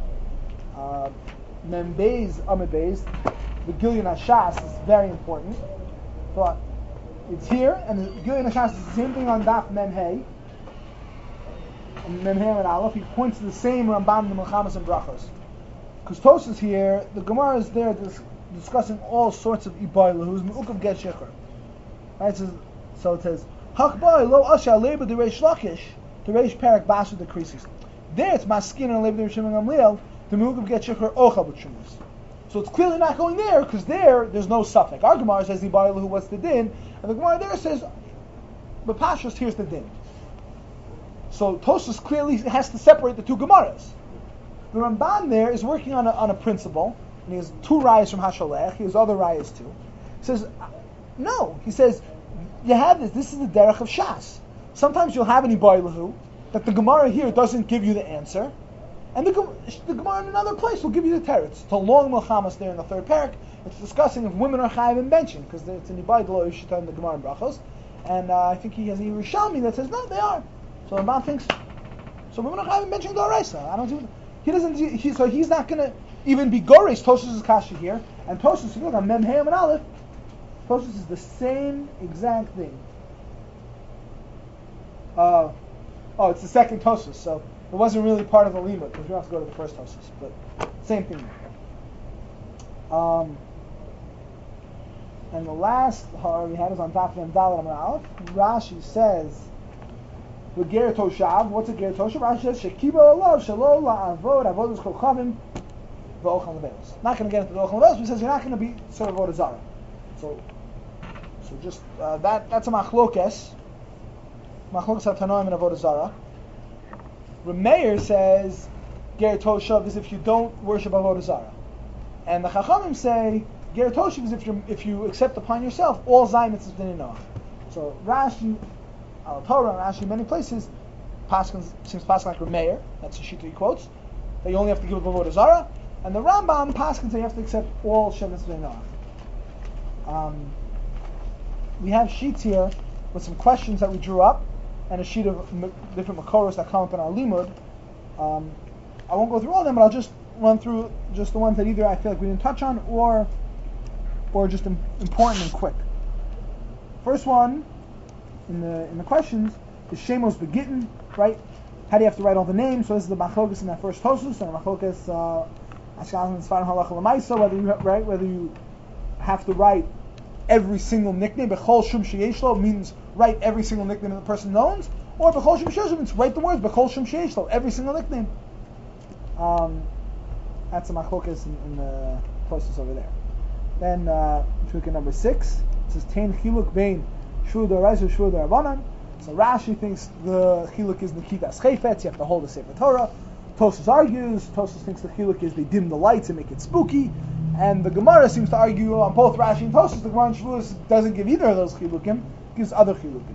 Uh, Mem Beis, Amid Beis, the Gilyon HaShas is very important. But it's here, and the Gilyon HaShas is the same thing on Daf Mem Hey. And Mem Hey and Aleph, he points to the same Ramban, the Melchamas and Brachos. Because Tosfos here, the Gemara is there dis- discussing all sorts of Ibayla, who's Me'ukav Get Shecher. Right? So, so it says, Hakboi lo asha leba de Reish Lakish. The Reish Parak Basu decreases. There it's Maskin and Levi Shimon Gamliel. The Mehugav get Shechar Ochel b'Trumas. So it's clearly not going there because there there's no suffix. Our Gemara says the Ba'ilu what's the din, and the Gemara there says, but Pashas here's the din. So Tosfos clearly has to separate the two Gemaras. The Ramban there is working on a, on a principle, and he has two rayas from Hasholech. He has other rayas too. He says, no. He says, you have this. This is the derech of Shas. Sometimes you'll have an Ibaylahu that the Gemara here doesn't give you the answer, and the, the Gemara in another place will give you the teretz. It's a long Melchamas there in the third parak. It's discussing if women are chayav in benching because it's an Ibaylahu Yishita in the Gemara in Brachos, and uh, I think he has a Yerushalmi that says no, they are. So the Ramban thinks so women are chayav in benching d'oraisa. I don't do. He doesn't. He, so he's not going to even be goresh. Tosfos is kasha here, and Tosfos if you look on Mem Hey and Aleph, Tosfos is the same exact thing. Uh, oh, it's the second Tosfos, so it wasn't really part of the limud because we have to go to the first Tosfos, but same thing. Um, and the last har we had is on Daf Mem Daled Amud Aleph. Rashi says, "With ger toshav, what's a ger toshav?" Rashi says, "Shekiba olav shelo la'avod avodas kochavim v'ochal nevelos." Not going to get into the ochal nevelos, but he says you're not going to be sort of avodah zarah. So So just uh, that that's a machlokes. Machlokes hatanoim and avodah zara. Rameir says ger toshav is if you don't worship avodah zara, and the Chachamim say ger toshav is if you if you accept upon yourself all zayin mitzvahs b'nei Noach. So Rashi, Al Torah, Rashi, many places, Paskin seems Paskin like Rameir. That's the shita he quotes. That you only have to give up avodah zara, and the Rambam Paskin say you have to accept all shemitz b'nei Noach. Um, we have sheets here with some questions that we drew up, and a sheet of m- different makoros that come up in our limud. Um, I won't go through all of them, but I'll just run through just the ones that either I feel like we didn't touch on, or or just im- important and quick. First one in the in the questions is Shemos Begitten, right? How do you have to write all the names? So this is the machlokas in that first tosus, and machlokas Ashkenazim and Sfarim halacha l'maisa, whether you right whether you have to write every single nickname. Bechol shum sheyesh lo means write every single nickname that the person knows, or bechol shum sheyesh lo means write the words bechol shum sheyesh lo, every single nickname. Um, that's a machlokas in, in the process over there. Then uh, if you look at number six, it says Tein chiluk bein shur d'oraisa shur d'Rabbanan. So Rashi thinks the chiluk is nikitas chayfetz. You have to hold the Sefer Torah. Tosfos argues. Tosfos thinks the chiluk is they dim the lights and make it spooky. And the Gemara seems to argue on both Rashi and Tosfos. The Gemara in Shavuos doesn't give either of those chilukim, gives other chilukim.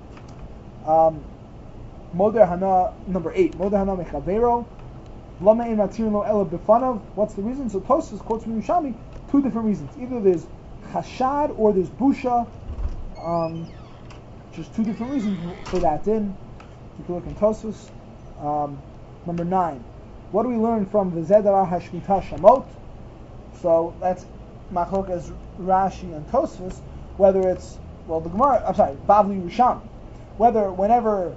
Um, Moder Hana, number eight. Moder Hana Mechavero. Lama ein matir lo ela b'fanav. What's the reason? So Tosfos quotes from Yerushalmi two different reasons. Either there's chashad or there's busha. Um, just two different reasons for that din. You can look in Tosfos. Um, number nine. What do we learn from the Zedara Hashmita Shamot? So that's machlokas Rashi and Tosfos, whether it's well the Gemara. I'm sorry, Bavli Risham. Whether whenever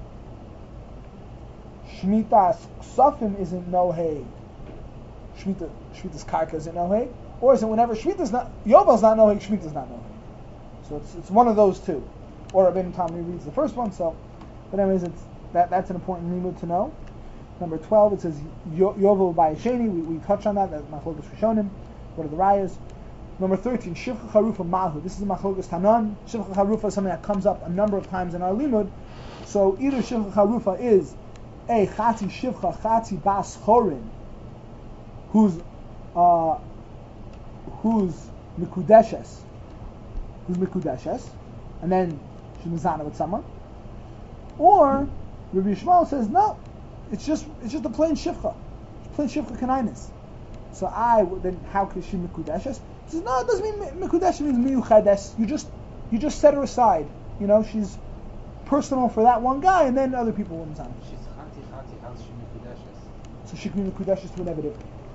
Shmitas Ksafim isn't noheg, Shmita Shmitas Karka isn't noheg, or is it whenever Shmita's not Yovel's not noheg, Shmita's not noheg? So it's it's one of those two. Or Rabbeinu Tam reads the first one. So, but anyways, it's that that's an important limud to know. Number twelve, it says Yovel Bayasheni. We we touched on that. That machlokas Rishonim. What are the rayas? Number thirteen, Shivcha Charufa Mahu. This is the machlokas Tanan. Shivcha Charufa is something that comes up a number of times in our limud. So either Shivcha Charufa is a Chati Shivcha Chati Bas Chorin, who's uh, who's Mikudeshes, who's Mikudeshes, and then she's Mizana with someone. Or Rabbi Yishmael says no, it's just it's just a plain Shivcha, it's plain Shivcha Kanainis. So I then how could she mikudeshes? He says no, it doesn't mean mikudeshes means miyuchades. You just you just set her aside. You know, she's personal for that one guy, and then other people will mizana. She's chati chati. How's she mikudeshes? So she can be mikudeshes to an evident.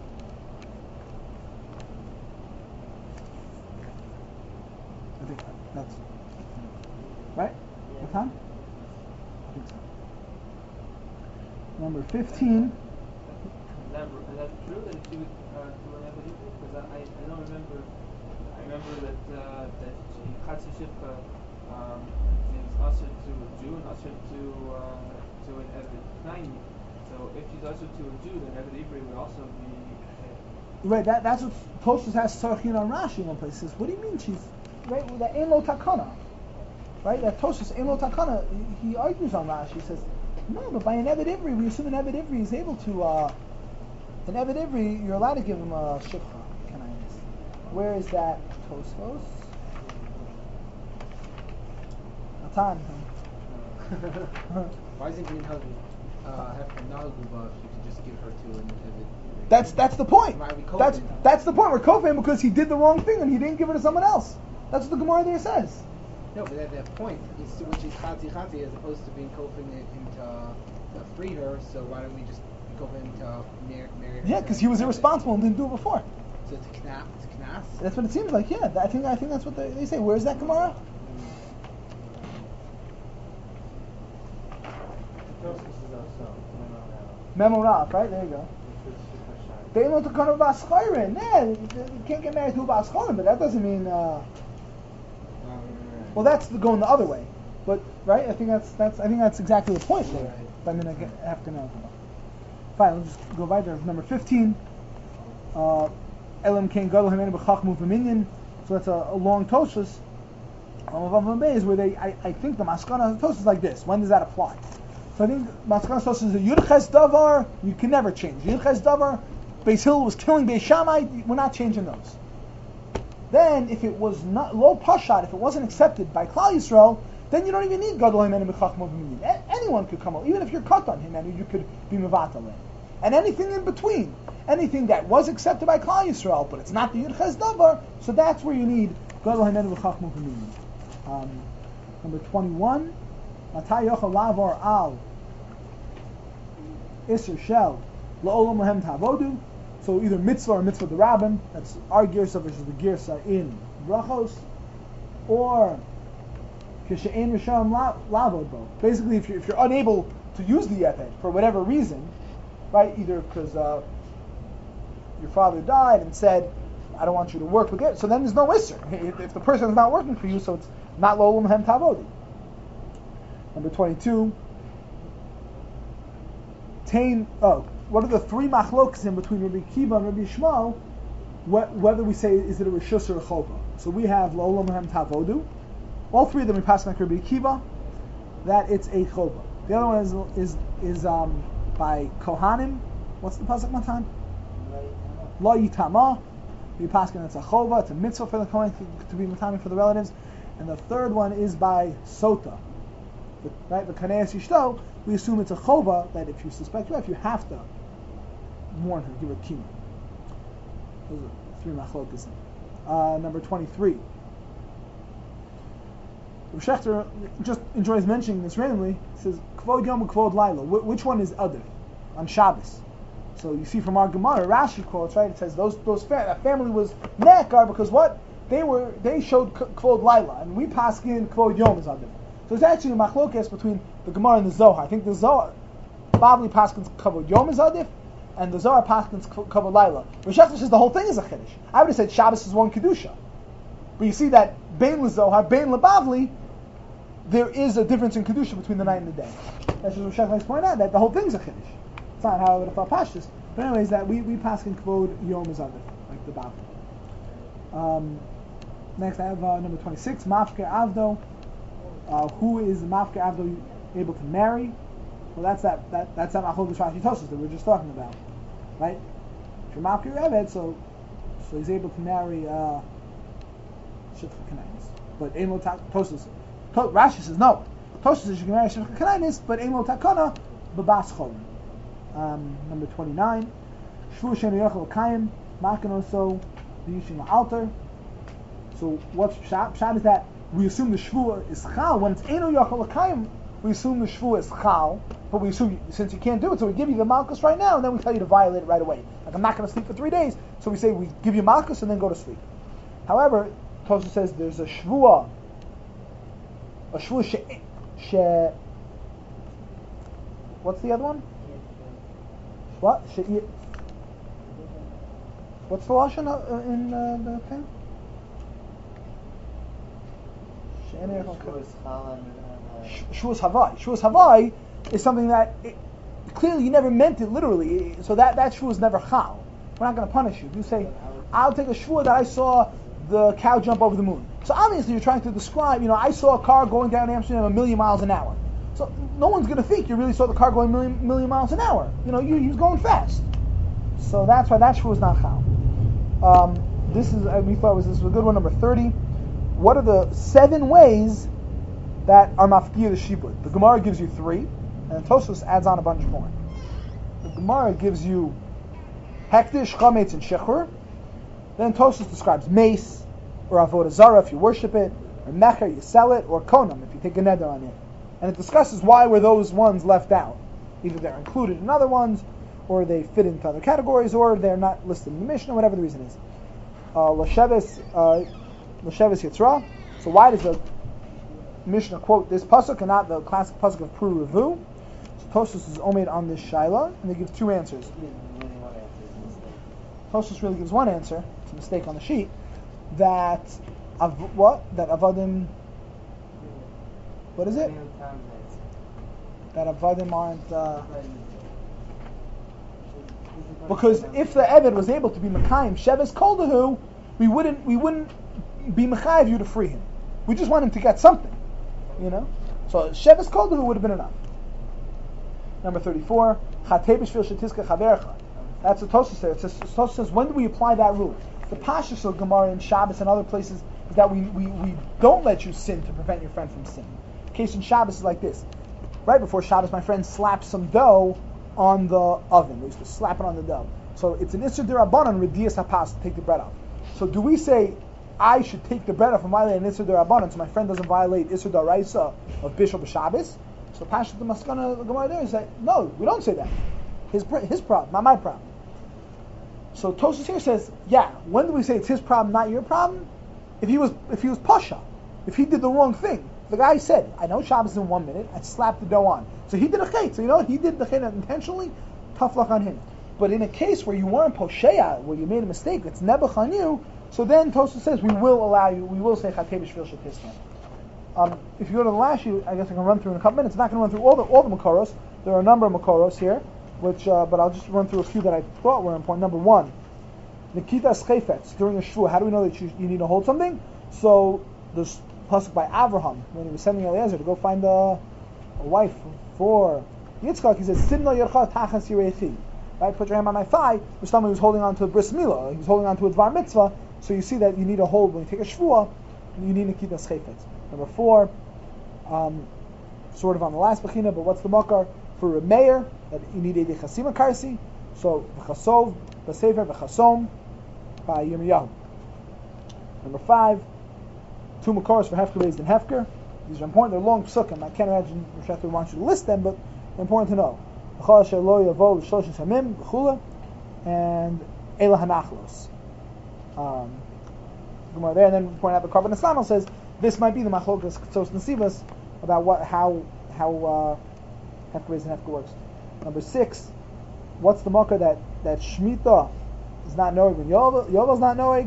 I think that's right. Yeah. What time? I think so. Number fifteen. Is that, is that true that she would uh, do an evidence? Because I, I don't remember. I remember that uh, that Chatzi Shivka um, is ushered to a Jew and ushered to uh, to an Eved Knaini. So if she's ushered to a Jew, then Eved Ivri would also be. Right. That that's what Tosfos has Sarchin on Rashi in one place. Says, what do you mean she's right? Well, that ain't lo takana. Right. That Tosfos ain't lo takana. He, he argues on Rashi. He says, no, but by an Eved Ivri, we assume an Eved Ivri is able to. Uh, In Eved Ivri, you're allowed to give him a shivcha. Can I ask? Where is that Tosfos? Natan. Why isn't Green Hug uh, have to Nagaguba if you could just give her to an Eved? That's that's the point. Why are we kofin? That's that's the point. We're kofin because he did the wrong thing and he didn't give it to someone else. That's what the Gemara there says. No, but at that point, it's, which is chati chati, as opposed to being kofin into uh, free her. So why don't we just go into marry, marry her? Yeah, because he was irresponsible and didn't do it before. So it's knas, it's knas. That's what it seems like. Yeah, I think I think that's what they, they say. Where's that Gemara? Memorav, right? There you go. They don't kind of baschayrin. Yeah, you can't get married to a baschayrin, but that doesn't mean. Uh, well, that's the, going the other way. But right, I think that's that's I think that's exactly the point there. But I'm gonna have to know. Fine, let's just go right there. Number fifteen. Elam Kain Gadol Hamenu B'Chachmu V'Minyan. So that's a, a long Tosfos. is where they, I, I think the Maskana Tos is like this. When does that apply? So I think Maskana Tos is a Yud Ches Davar, you can never change. Yud Ches Davar, Beis Hillel was killing Beis Shammai, we're not changing those. Then, if it was not low pashat, if it wasn't accepted by Klal Yisrael, then you don't even need Gadol Himenu B'Chachma B'Miyid. Anyone could come, even if you're cut on him, and you could be Mevatel. And anything in between, anything that was accepted by Klal Yisrael, but it's not the Yud Ches Davar, so that's where you need Gadol Himenu B'Chachma B'Miyid. Um, number twenty-one, Matai Yochel Lavar Al Isser Shel La'olam Lahem Ta'avodu. So either mitzvah or mitzvah the rabbin, that's our girsa versus the girsa in brachos, or kishe'en risham lavod bo. Basically, if you're, if you're unable to use the yeped for whatever reason, right, either because uh, your father died and said, I don't want you to work with it, so then there's no isser. If, if the person is not working for you, so it's not lo'olam hem tavodi. Number twenty-two, tain, oh, what are the three machlokas in between Rabbi Kiva and Rabbi Shmuel? Whether we say is it a rishus or a chova. So we have lo'olam hem tavodu. All three of them we pass like Rabbi Kiva that it's a chova. The other one is is is um, by Kohanim. What's the pasuk matan? Lo yitama. We pass it's a chova. It's a mitzvah for the Kohen to, to be matami for the relatives. And the third one is by Sota. The, right, the kaneas yishto. We assume it's a chova that if you suspect your wife, you have to warn her, give her kima. Those are three machlokas. Uh, number twenty-three. Rav Shechter just enjoys mentioning this randomly. He says, Kvod Yom Kvod Laila. Wh- which one is other? On Shabbos. So you see from our Gemara, Rashi quotes, right? It says those those fa- that family was nekar because what? They were they showed Kvod Laila, and we pass in Kvod Yom is other. So it's actually a machlokas between the Gemara and the Zohar. I think the Zohar, Babli Paskins Kavod Yom is Adif, and the Zohar Paskins Kavod Laila. Rav Shechter says the whole thing is a Chiddush. I would have said Shabbos is one Kedusha. But you see that Bein LeZohar, Bein LeBavli, there is a difference in Kedusha between the night and the day. That's just what Shechter likes to point out, that the whole thing is a Chiddush. It's not how I would have thought Pashtus. But anyways, that we, we Paskin Kavod Yom is Adif, like the Bavli. Um, next I have uh, number twenty-six, Mafke Avdo. Uh, who is Mafke Avdo able to marry? Well, that's that that that's that Machlokas Rashi Tosfos that we were just talking about, right? If you're Mafke Eved, so so he's able to marry uh, Shifcha Kanainis, but Ein Lo Tosfos. Rashi says no. Tosfos says you can marry Shifcha Kanainis, but Ein Lo Takana Babas Cholim. Um, number twenty-nine, Shvu Shenu Yochel Kayim Makan also B'Yishim Altar. So what's Pshat? Pshat is that we assume the shvua is chal. When it's eno yachal l'kayim, we assume the shvua is chal, but we assume since you can't do it, so we give you the malchus right now, and then we tell you to violate it right away. Like I'm not going to sleep for three days, so we say we give you malchus and then go to sleep. However, Tosfos says there's a shvua, a shvua she, she what's the other one? What? She, what's the lashon uh, in uh, the thing? Shuas Havai. Shuas Havai is something that it, clearly you never meant it literally. So that that shvua is never chal. We're not going to punish you. You say, I'll take a shvua that I saw the cow jump over the moon. So obviously you're trying to describe, you know, I saw a car going down Amsterdam a million miles an hour. So no one's going to think you really saw the car going a million, million miles an hour. You know, you, he was going fast. So that's why that shvua is not chal. Um, this is, uh, we thought was this was a good one, number thirty. What are the seven ways that are mafkir the shibud? The Gemara gives you three, and Tosfos adds on a bunch more. The Gemara gives you hektish, chametz, and shechur. Then Tosfos describes mace, or avodah zara if you worship it, or mecher, you sell it, or konam if you take a neder on it. And it discusses why were those ones left out. Either they're included in other ones, or they fit into other categories, or they're not listed in the Mishnah, whatever the reason is. Uh, Lasheves, uh, L'Sheves Yitzra. So why does the Mishnah quote this pasuk and not the classic pasuk of Pru Revu? So Tosfos is omed on this shaila, and they give two answers. Tosfos really gives one answer. It's a mistake on the sheet. That av- what? That avadim. What is it? That avadim aren't. Uh, because if the Eved was able to be Mekayim Sheves Koldahu, we wouldn't we wouldn't be mechayiv you to free him. We just want him to get something, you know. So Shevis Koldu would have been enough. Number thirty-four, Chatei b'shvil shetiska chavercha. That's what Tosfos says. It says, Tosfos says, when do we apply that rule? The Pashas of Gemara in Shabbos and other places is that we, we, we don't let you sin to prevent your friend from sinning. The case in Shabbos is like this. Right before Shabbos, my friend slapped some dough on the oven. They used to slap it on the dough. So it's an Isser D'Rabbanan, Redias HaPas, to take the bread off. So do we say, I should take the bread off and violate an Isser D'Rabbanan so my friend doesn't violate Isser D'Oraisa of Bishul B'Shabbos? So Pashas the Maskana the Gemara there is that, no, we don't say that. His his problem, not my problem. So Tosfos here says, yeah, when do we say it's his problem, not your problem? If he was if he was Pasha, if he did the wrong thing. The guy said, I know Shabbos is in one minute, I slapped the dough on. So he did a chait. So you know what? He did the chait intentionally, tough luck on him. But in a case where you weren't Posheya, where you made a mistake, it's Nebuch on you, so then Tosfos says, we will allow you, we will say Chatei b'shvil shetiska. Um, if you go to the last sheet, I guess I can run through in a couple minutes. I'm not going to run through all the all the Makoros. There are a number of Makoros here, which, uh, but I'll just run through a few that I thought were important. Number one, Nikitas Chayfetz, during a shvuah. How do we know that you, you need to hold something? So, there's pasuk by Avraham, when he was sending Eliezer to go find a, a wife for Yitzchak, he says, Simna yercha tachas yirechi. Right, put your hand on my thigh, which someone who's holding on to a bris milah, he was holding on to a dvar mitzvah, so you see that you need to hold, when you take a shvuah, you need Nikitas Chayfetz. Number four, um, sort of on the last bechina, but what's the makar for a mayor that you need a chasima karsi? So v'chasov, v'sefer, v'chasom by Yirmiyahu. Number five, two makoros for hefker based in hefker. These are important. They're long psukim. I can't imagine Rosh Hashanah wants you to list them, but they're important to know. V'chol asher lo yavo l'shlosh shamim v'chula and elah hanachlos. Um, Gemara there, and then we point out the Karban Islam says this might be the machlokas ktsos nesivas about what how how uh, hefker based and hefker works. Number six, what's the makkah that that shmita is not knowing when yovel yovel is not knowing?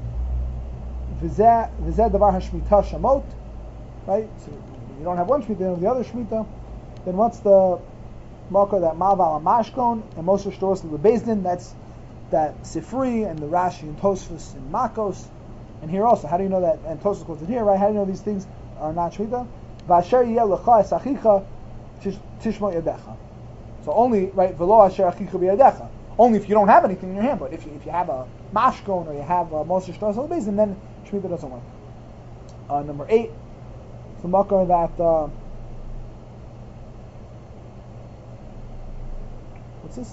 V'zeh v'zeh davar hashmita shamot, right? So you don't have one shmita, you have the other shmita. Then what's the makkah that malval amashkon and Moshe Shtoros lebezdin? That's that Sifri and the Rashi and Tosfos and Makos. And here also, how do you know that? And Tosfos quotes it here, right? How do you know these things are not shmita? V'asher yeh lecha es achicha tishmo yadecha. So only, right? V'lo asher achicha b'yadecha. Only if you don't have anything in your hand. But if you, if you have a mashkon or you have a Moshe Shtoros lebezdin, then shmita doesn't work. Uh, number eight, the makkah that. Uh, what's this?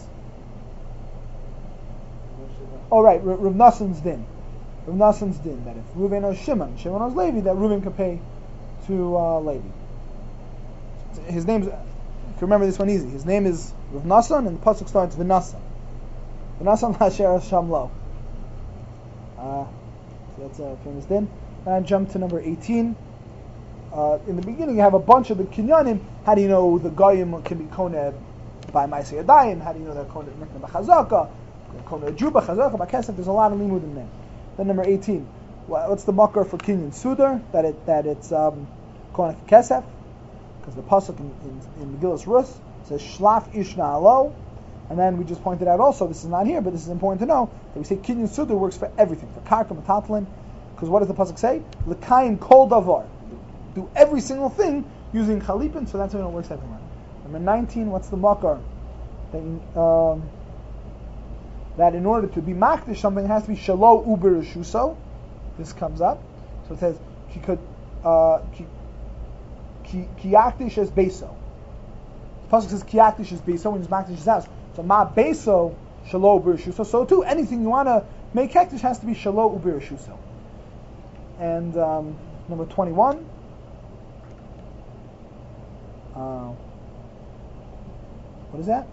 Oh right, R- Rav Nassan's din. Rav Nassan's din that if Reuven owes Shimon, Shimon owes Levi, that Reuven can pay to uh, Levi. His name's, if you remember this one easy, his name is Rav Nassan, and the pasuk starts V'Nassan. V'Nassan Hasher Shamlo. Uh, so that's a famous din. And I jump to number eighteen. Uh, in the beginning, you have a bunch of the kinyanim. How do you know the goyim can be koneh by Ma'aseh Yadayim? How do you know they're koneh mikna b'chazaka? Koneh juba chazaka b'kesef. There's a lot of limud in there. Then number eighteen. What's the makar for kinyan sudar? That it that it's um, koneh kesef, because the pasuk in, in, in Megillas Rus says shlaf ishna alo. And then we just pointed out also, this is not here, but this is important to know, that we say kinyan sudar works for everything, for karka metatlin. Because what does the pasuk say? L'kayin kol davar. Do every single thing using chalipin, so that's how it works everywhere. Number nineteen, what's the makar? That, um, that in order to be makdish something, it has to be shalo uber shuso. This comes up. So it says, she could, uh, ki yakdish as beso. The pasuk says ki yakdish as beso when he's makdish his house. So ma beso shalo uber shuso. So too, anything you want to make hektish has to be shalo uber shuso. And um, number twenty-one. Uh, what is that?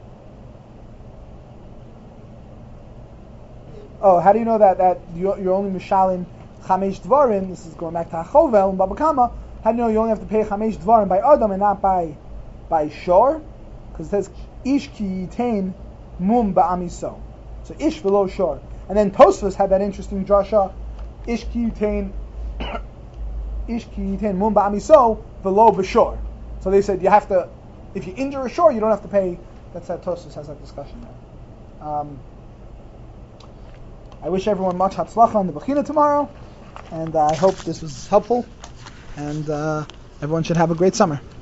Oh, how do you know that that you're, you're only mishalin chamesh dvarim? This is going back to Achovel and Baba Kama. How do you know you only have to pay chamesh dvarim by Adam and not by by shor? Because it says ish ki yitain mum ba'amiso. So ish v'lo shor. And then Tosfos had that interesting drasha. Ish ki yitain ish ki yitain mum ba'amiso v'lo b'shor. So they said you have to, if you injure a shore, you don't have to pay. That's how Tosfos has that discussion there. Um, I wish everyone much hatzlacha on the bechina tomorrow. And uh, I hope this was helpful, and uh, everyone should have a great summer.